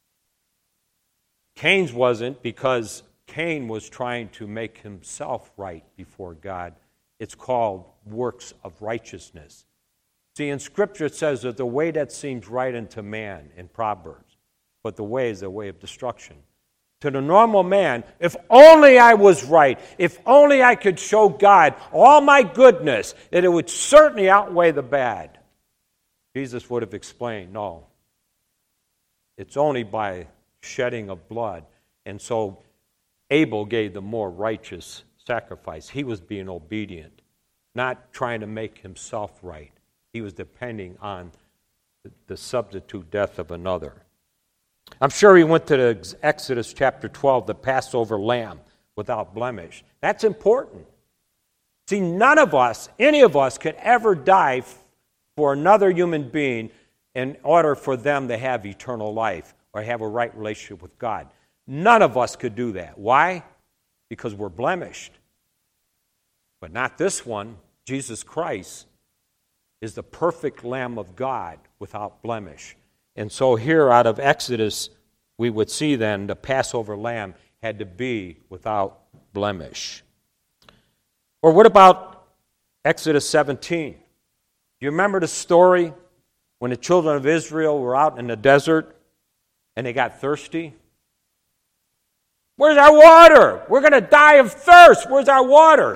Cain's wasn't, because Cain was trying to make himself right before God. It's called works of righteousness. See, in Scripture it says that the way that seems right unto man in Proverbs, but the way is the way of destruction. To the normal man, if only I was right, if only I could show God all my goodness, that it would certainly outweigh the bad. Jesus would have explained, no, it's only by shedding of blood. And so Abel gave the more righteous sacrifice. He was being obedient, not trying to make himself right. He was depending on the substitute death of another. I'm sure he went to the Exodus chapter twelve, the Passover lamb without blemish. That's important. See, none of us, any of us, could ever die for another human being in order for them to have eternal life or have a right relationship with God. None of us could do that. Why? Because we're blemished. But not this one. Jesus Christ is the perfect Lamb of God without blemish. And so here out of Exodus, we would see then the Passover lamb had to be without blemish. Or what about Exodus seventeen? Do you remember the story when the children of Israel were out in the desert and they got thirsty? Where's our water? We're going to die of thirst. Where's our water?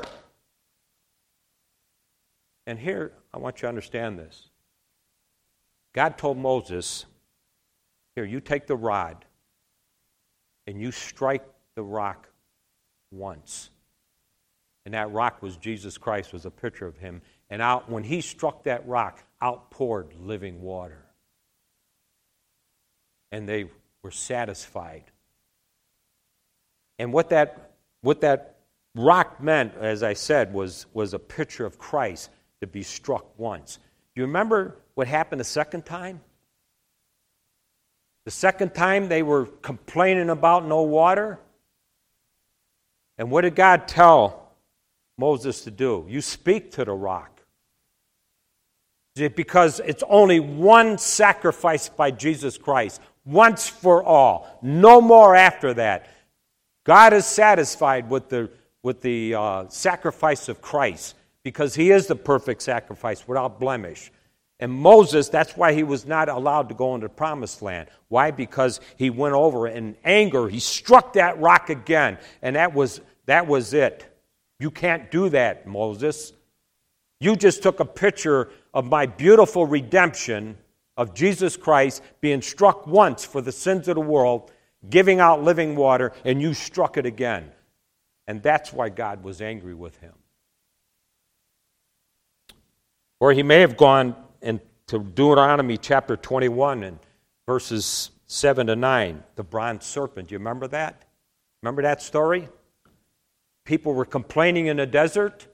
And here, I want you to understand this. God told Moses, here, you take the rod and you strike the rock once. And that rock was Jesus Christ, was a picture of him. And out when he struck that rock, out poured living water. And they were satisfied. And what that what that rock meant, as I said, was, was a picture of Christ to be struck once. Do you remember what happened the second time? The second time they were complaining about no water. And what did God tell Moses to do? You speak to the rock. Because it's only one sacrifice by Jesus Christ, once for all. No more after that. God is satisfied with the, with the uh, sacrifice of Christ because he is the perfect sacrifice without blemish. And Moses, that's why he was not allowed to go into the promised land. Why? Because he went over in anger. He struck that rock again, and that was that was it. You can't do that, Moses. You just took a picture of my beautiful redemption of Jesus Christ being struck once for the sins of the world, giving out living water, and you struck it again. And that's why God was angry with him. Or he may have gone into Deuteronomy chapter twenty-one and verses seven to nine, the bronze serpent. Do you remember that? Remember that story? People were complaining in the desert.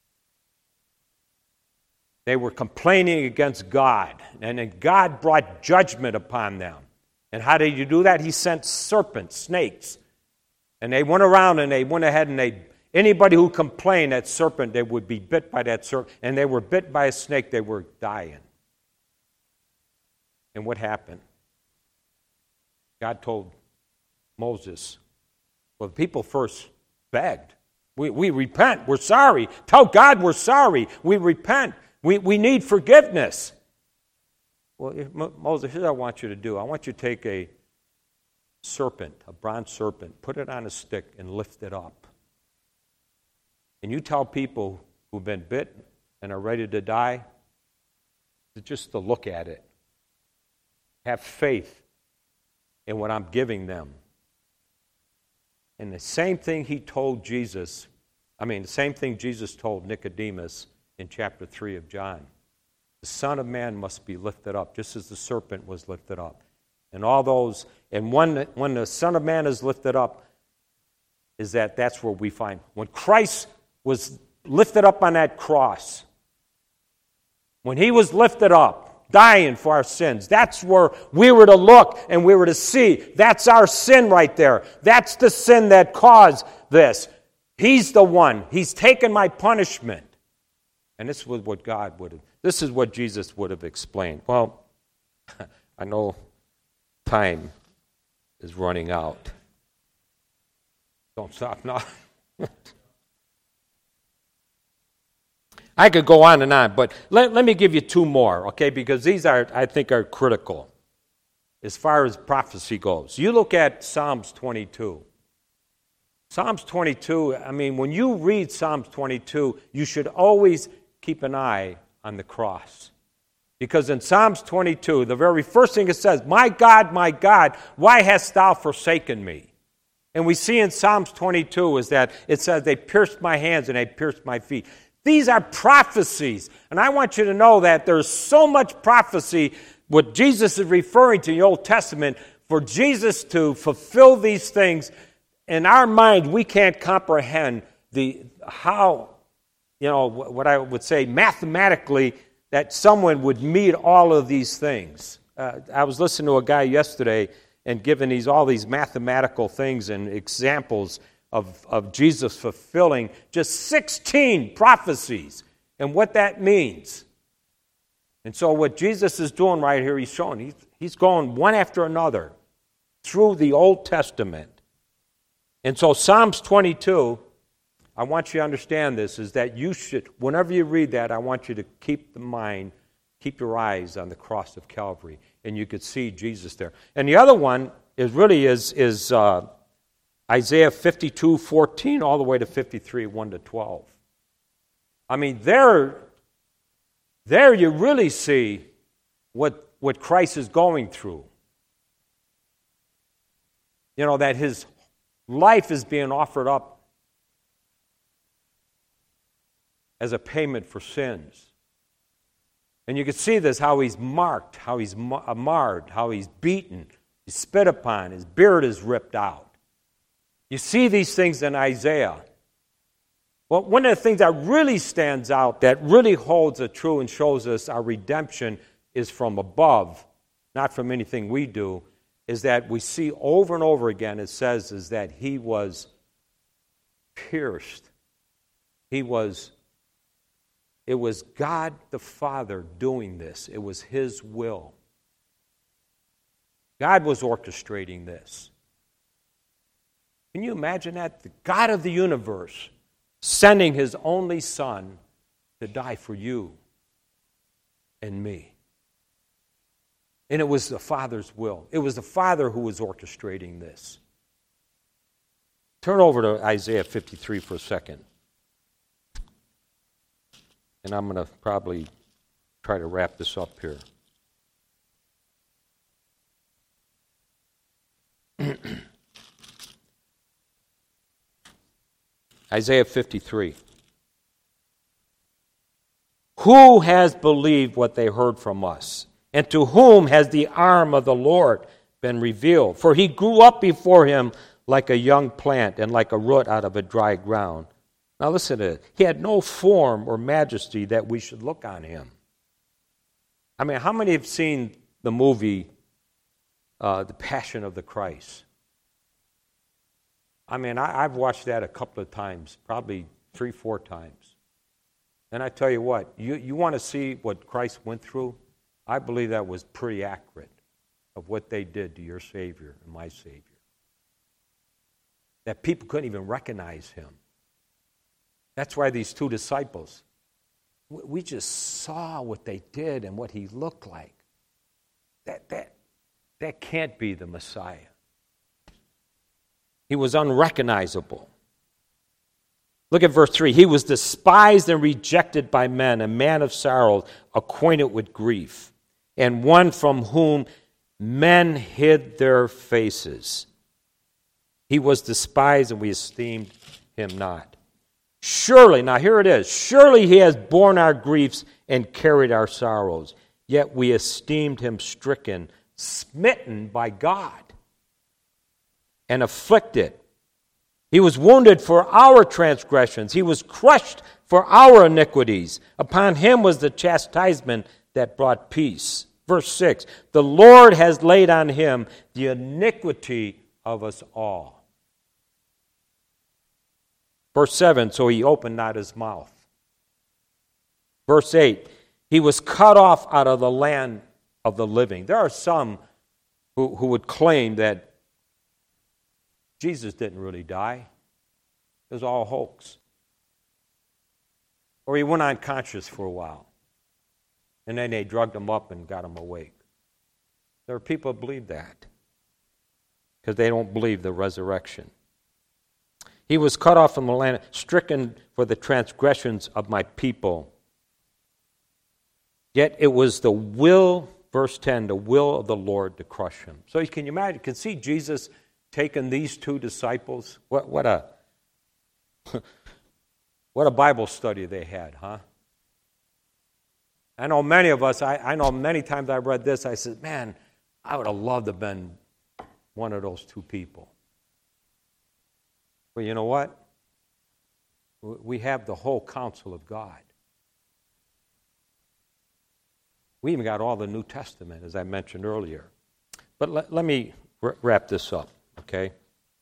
They were complaining against God, and then God brought judgment upon them. And how did he do that? He sent serpents, snakes. And they went around and they went ahead and they, anybody who complained, that serpent, they would be bit by that serpent. And they were bit by a snake, they were dying. And what happened? God told Moses, well, the people first begged. We, we repent. We're sorry. Tell God we're sorry. We repent. We, we need forgiveness. Well, if, Moses, here's what I want you to do. I want you to take a serpent, a bronze serpent, put it on a stick and lift it up. And you tell people who've been bit and are ready to die to just to look at it. Have faith in what I'm giving them. And the same thing he told Jesus, I mean, the same thing Jesus told Nicodemus in chapter three of John. The Son of Man must be lifted up, just as the serpent was lifted up. And all those, and when, when the Son of Man is lifted up, is that that's where we find. When Christ was lifted up on that cross, when he was lifted up, dying for our sins, that's where we were to look and we were to see. That's our sin right there. That's the sin that caused this. He's the one. He's taken my punishment. And this was what God would have, this is what Jesus would have explained. Well, I know time is running out. Don't stop now. I could go on and on, but let, let me give you two more, okay? Because these are, I think, are critical as far as prophecy goes. You look at Psalms twenty-two. Psalms twenty-two, I mean, when you read Psalms twenty-two, you should always keep an eye on the cross. Because in Psalms twenty-two, the very first thing it says, "My God, my God, why hast thou forsaken me?" And we see in Psalms twenty-two is that it says, "They pierced my hands and they pierced my feet." These are prophecies. And I want you to know that there's so much prophecy, what Jesus is referring to in the Old Testament, for Jesus to fulfill these things. In our mind, we can't comprehend the how, you know, what I would say mathematically, that someone would meet all of these things. Uh, I was listening to a guy yesterday and giving these all these mathematical things and examples of, of Jesus fulfilling just sixteen prophecies and what that means. And so what Jesus is doing right here, he's showing, he's, he's going one after another through the Old Testament. And so Psalms twenty-two, I want you to understand this, is that you should, whenever you read that, I want you to keep the mind, keep your eyes on the cross of Calvary, and you could see Jesus there. And the other one is really is, is uh, Isaiah fifty-two fourteen all the way to fifty-three one to twelve. I mean, there, there you really see what, what Christ is going through. You know, that his life is being offered up as a payment for sins. And you can see this, how he's marked, how he's marred, how he's beaten, he's spit upon, his beard is ripped out. You see these things in Isaiah. Well, one of the things that really stands out, that really holds it true and shows us our redemption is from above, not from anything we do, is that we see over and over again, it says, is that he was pierced. He was, it was God the Father doing this. It was his will. God was orchestrating this. Can you imagine that? The God of the universe sending his only Son to die for you and me. And it was the Father's will. It was the Father who was orchestrating this. Turn over to Isaiah fifty-three for a second. And I'm going to probably try to wrap this up here. Isaiah fifty-three. Who has believed what they heard from us? And to whom has the arm of the Lord been revealed? For he grew up before him like a young plant and like a root out of a dry ground. Now listen to it. He had no form or majesty that we should look on him. I mean, how many have seen the movie uh, The Passion of the Christ? I mean, I, I've watched that a couple of times, probably three, four times. And I tell you what, you, you want to see what Christ went through? I believe that was pretty accurate of what they did to your Savior and my Savior. That people couldn't even recognize him. That's why these two disciples, we just saw what they did and what he looked like. That, that, that can't be the Messiah. He was unrecognizable. Look at verse three. He was despised and rejected by men, a man of sorrows, acquainted with grief, and one from whom men hid their faces. He was despised and we esteemed him not. Surely, now here it is, surely he has borne our griefs and carried our sorrows, yet we esteemed him stricken, smitten by God, and afflicted. He was wounded for our transgressions. He was crushed for our iniquities. Upon him was the chastisement that brought peace. Verse six, the Lord has laid on him the iniquity of us all. Verse seven, so he opened not his mouth. Verse eight, he was cut off out of the land of the living. There are some who, who would claim that Jesus didn't really die. It was all a hoax. Or he went unconscious for a while. And then they drugged him up and got him awake. There are people who believe that because they don't believe the resurrection. He was cut off from the land, stricken for the transgressions of my people. Yet it was the will, verse ten, the will of the Lord to crush him. So you can you imagine, you can see Jesus taking these two disciples. What, what a what a Bible study they had, huh? I know many of us, I, I know many times I read this, I said, man, I would have loved to have been one of those two people. But you know what? We have the whole counsel of God. We even got all the New Testament, as I mentioned earlier. But let, let me r- wrap this up, okay?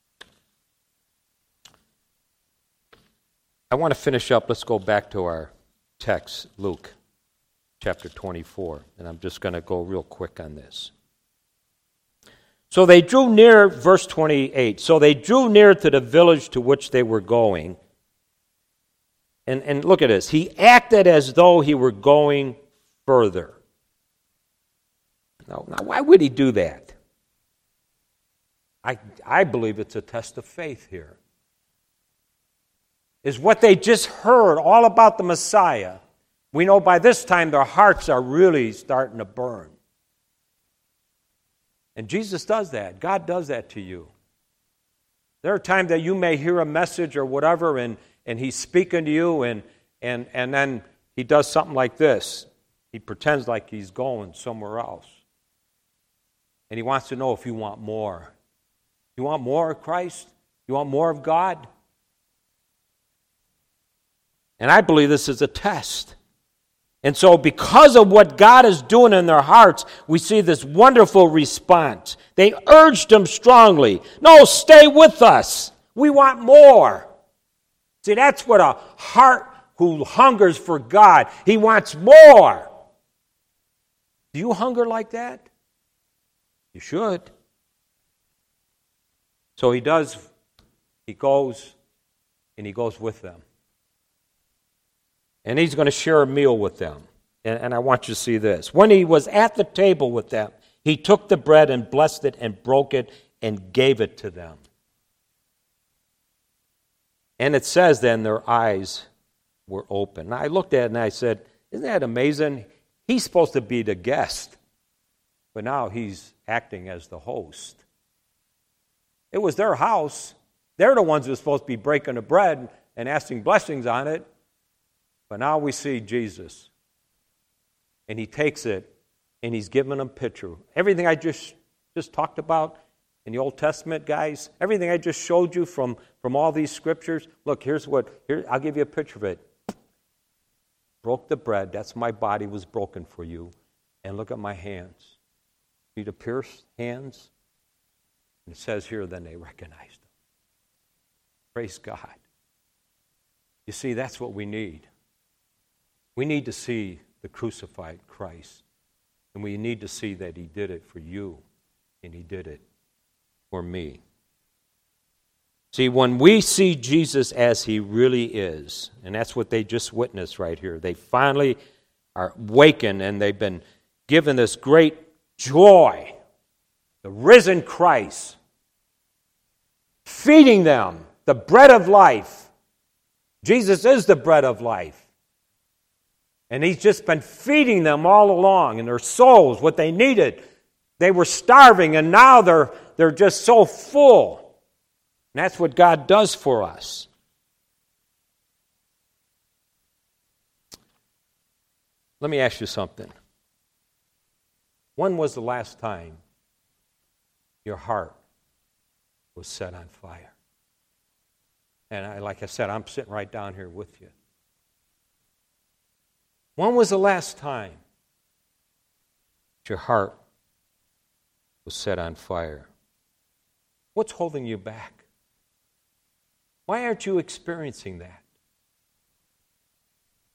I want to finish up. Let's go back to our text, Luke chapter twenty-four. And I'm just going to go real quick on this. So they drew near, verse twenty-eight, so they drew near to the village to which they were going. And, and look at this. He acted as though he were going further. Now, now why would he do that? I, I believe it's a test of faith here. Is what they just heard all about the Messiah. We know by this time their hearts are really starting to burn. And Jesus does that. God does that to you. There are times that you may hear a message or whatever, and, and he's speaking to you, and, and, and then he does something like this. He pretends like he's going somewhere else. And he wants to know if you want more. You want more of Christ? You want more of God? And I believe this is a test. And so because of what God is doing in their hearts, we see this wonderful response. They urged him strongly, no, stay with us. We want more. See, that's what a heart who hungers for God, he wants more. Do you hunger like that? You should. So he does, he goes, and he goes with them. And he's going to share a meal with them. And, and I want you to see this. When he was at the table with them, he took the bread and blessed it and broke it and gave it to them. And it says then their eyes were open. And I looked at it and I said, isn't that amazing? He's supposed to be the guest. But now he's acting as the host. It was their house. They're the ones who are supposed to be breaking the bread and asking blessings on it. But now we see Jesus, and he takes it, and he's giving them a picture. Everything I just, just talked about in the Old Testament, guys, everything I just showed you from, from all these scriptures, look, here's what, here, I'll give you a picture of it. Broke the bread, that's my body was broken for you, and look at my hands. See the pierced hands? And it says here, then they recognized him. Praise God. You see, that's what we need. We need to see the crucified Christ. And we need to see that he did it for you. And he did it for me. See, when we see Jesus as he really is, and that's what they just witnessed right here. They finally are awakened and they've been given this great joy. The risen Christ. Feeding them the bread of life. Jesus is the bread of life. And he's just been feeding them all along in their souls, what they needed. They were starving, and now they're, they're just so full. And that's what God does for us. Let me ask you something. When was the last time your heart was set on fire? And I, like I said, I'm sitting right down here with you. When was the last time your heart was set on fire? What's holding you back? Why aren't you experiencing that?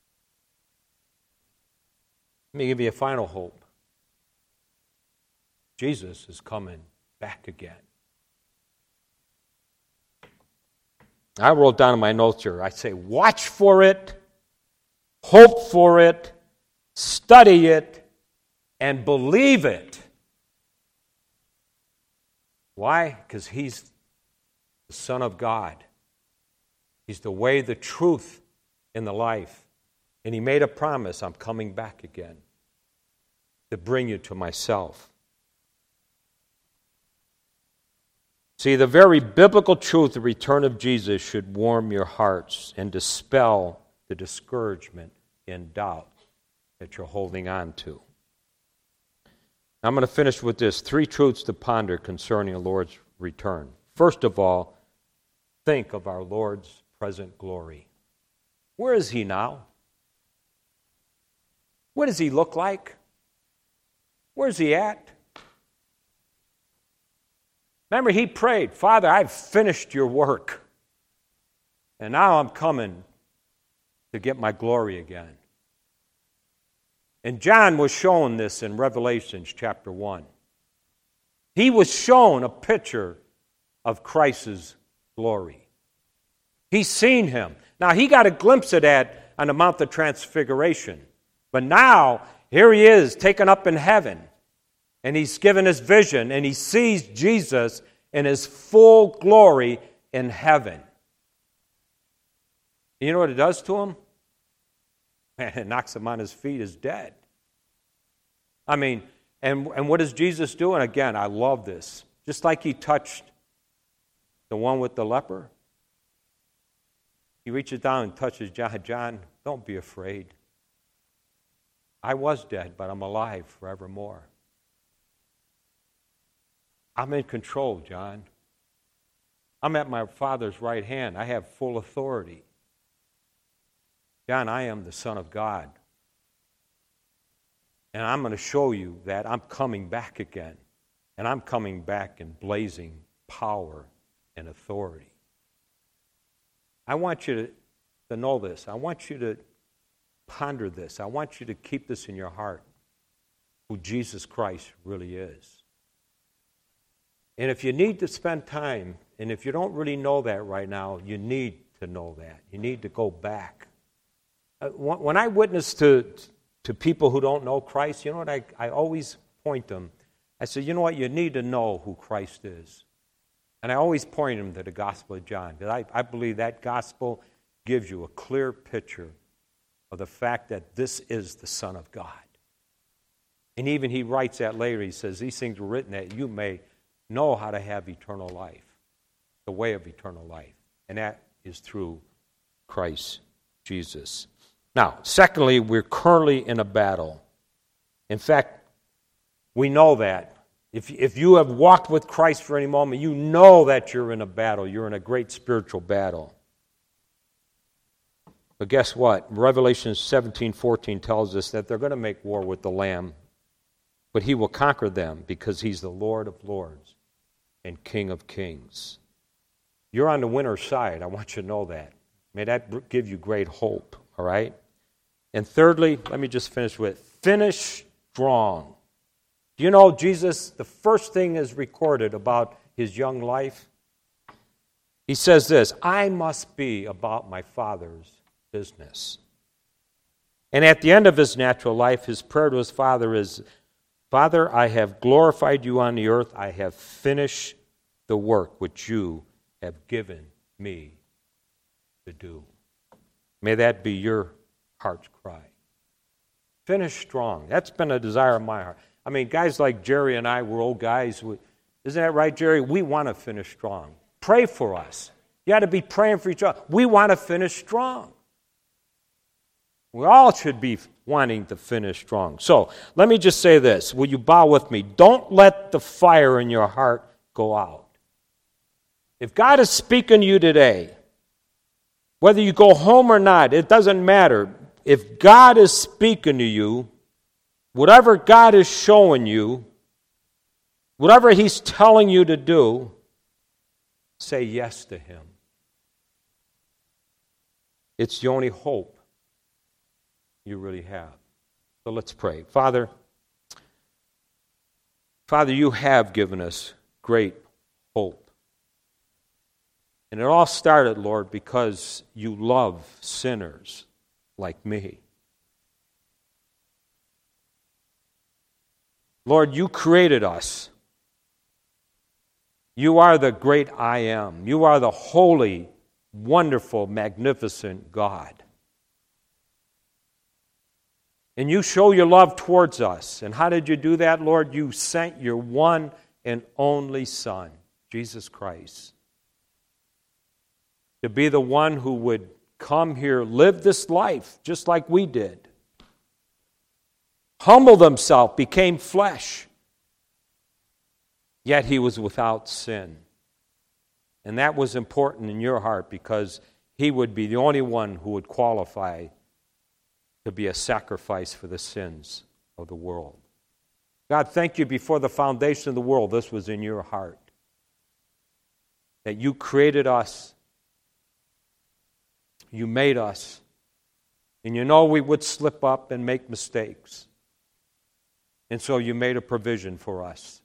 Let me give you a final hope. Jesus is coming back again. I wrote down in my notes here, I say, watch for it, hope for it, study it, and believe it. Why? Because he's the Son of God. He's the way, the truth, and the life. And he made a promise, I'm coming back again to bring you to myself. See, the very biblical truth, the return of Jesus, should warm your hearts and dispel the discouragement and doubt that you're holding on to. I'm going to finish with this. Three truths to ponder concerning the Lord's return. First of all, think of our Lord's present glory. Where is he now? What does he look like? Where's he at? Remember, he prayed, Father, I've finished your work, and now I'm coming to get my glory again. And John was shown this in Revelation chapter one. He was shown a picture of Christ's glory. He's seen him. Now, he got a glimpse of that on the Mount of Transfiguration. But now, here he is, taken up in heaven. And he's given his vision, and he sees Jesus in his full glory in heaven. You know what it does to him? Man, it knocks him on his feet, he's dead. I mean, and, and what does Jesus do? And again, I love this. Just like he touched the one with the leper, he reaches down and touches John. John, don't be afraid. I was dead, but I'm alive forevermore. I'm in control, John. I'm at my Father's right hand. I have full authority. John, I am the Son of God. And I'm going to show you that I'm coming back again. And I'm coming back in blazing power and authority. I want you to, to know this. I want you to ponder this. I want you to keep this in your heart, who Jesus Christ really is. And if you need to spend time, and if you don't really know that right now, you need to know that. You need to go back. When I witness to, to people who don't know Christ, you know what I, I always point them. I say, you know what, you need to know who Christ is. And I always point them to the Gospel of John, because I, I believe that gospel gives you a clear picture of the fact that this is the Son of God. And even he writes that later, he says, these things were written that you may know how to have eternal life, the way of eternal life. And that is through Christ Jesus. Now, secondly, we're currently in a battle. In fact, we know that. If, if you have walked with Christ for any moment, you know that you're in a battle. You're in a great spiritual battle. But guess what? Revelation seventeen fourteen tells us that they're going to make war with the Lamb, but he will conquer them because he's the Lord of lords and King of kings. You're on the winner's side. I want you to know that. May that give you great hope, all right? And thirdly, let me just finish with, finish strong. Do you know Jesus, the first thing is recorded about his young life? He says this, I must be about my Father's business. And at the end of his natural life, his prayer to his Father is, Father, I have glorified you on the earth. I have finished the work which you have given me to do. May that be your heart's cry. Finish strong. That's been a desire of my heart. I mean, guys like Jerry and I, we're old guys. We, isn't that right, Jerry? We want to finish strong. Pray for us. You got to be praying for each other. We want to finish strong. We all should be wanting to finish strong. So, let me just say this. Will you bow with me? Don't let the fire in your heart go out. If God is speaking to you today, whether you go home or not, it doesn't matter. If God is speaking to you, whatever God is showing you, whatever he's telling you to do, say yes to him. It's the only hope you really have. So let's pray. Father, Father, you have given us great hope. And it all started, Lord, because you love sinners like me. Lord, you created us. You are the great I am. You are the holy, wonderful, magnificent God. And you show your love towards us. And how did you do that, Lord? You sent your one and only Son, Jesus Christ, to be the one who would come here, live this life just like we did. Humbled himself, became flesh. Yet he was without sin. And that was important in your heart because he would be the only one who would qualify to be a sacrifice for the sins of the world. God, thank you before the foundation of the world, this was in your heart. That you created us, you made us, and you know we would slip up and make mistakes. And so you made a provision for us.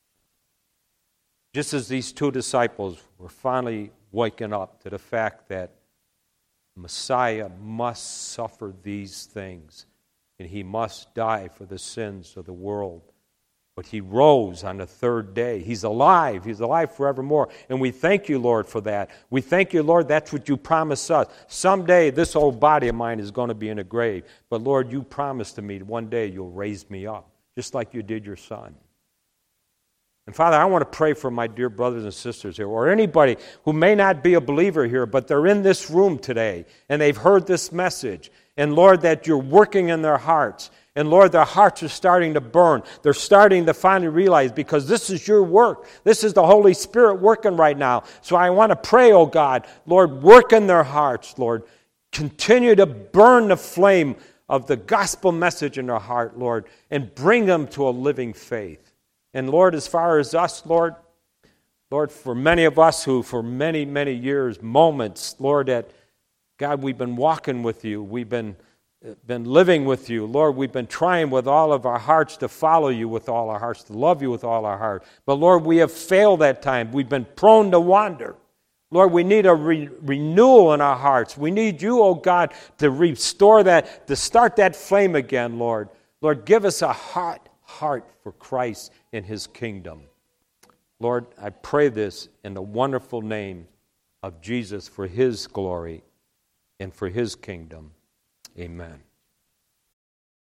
Just as these two disciples were finally waking up to the fact that Messiah must suffer these things, and he must die for the sins of the world. But he rose on the third day. He's alive. He's alive forevermore. And we thank you, Lord, for that. We thank you, Lord, that's what you promised us. Someday this old body of mine is going to be in a grave. But, Lord, you promised to me one day you'll raise me up, just like you did your Son. And Father, I want to pray for my dear brothers and sisters here, or anybody who may not be a believer here, but they're in this room today, and they've heard this message. And Lord, that you're working in their hearts. And Lord, their hearts are starting to burn. They're starting to finally realize, because this is your work. This is the Holy Spirit working right now. So I want to pray, oh God, Lord, work in their hearts, Lord. Continue to burn the flame of the gospel message in their heart, Lord, and bring them to a living faith. And Lord, as far as us, Lord, Lord, for many of us who for many, many years, moments, Lord, that, God, we've been walking with you. We've been, been living with you. Lord, we've been trying with all of our hearts to follow you with all our hearts, to love you with all our heart. But Lord, we have failed that time. We've been prone to wander. Lord, we need a re- renewal in our hearts. We need you, oh God, to restore that, to start that flame again, Lord. Lord, give us a hot heart for Christ and his kingdom. Lord, I pray this in the wonderful name of Jesus for his glory and for his kingdom. Amen.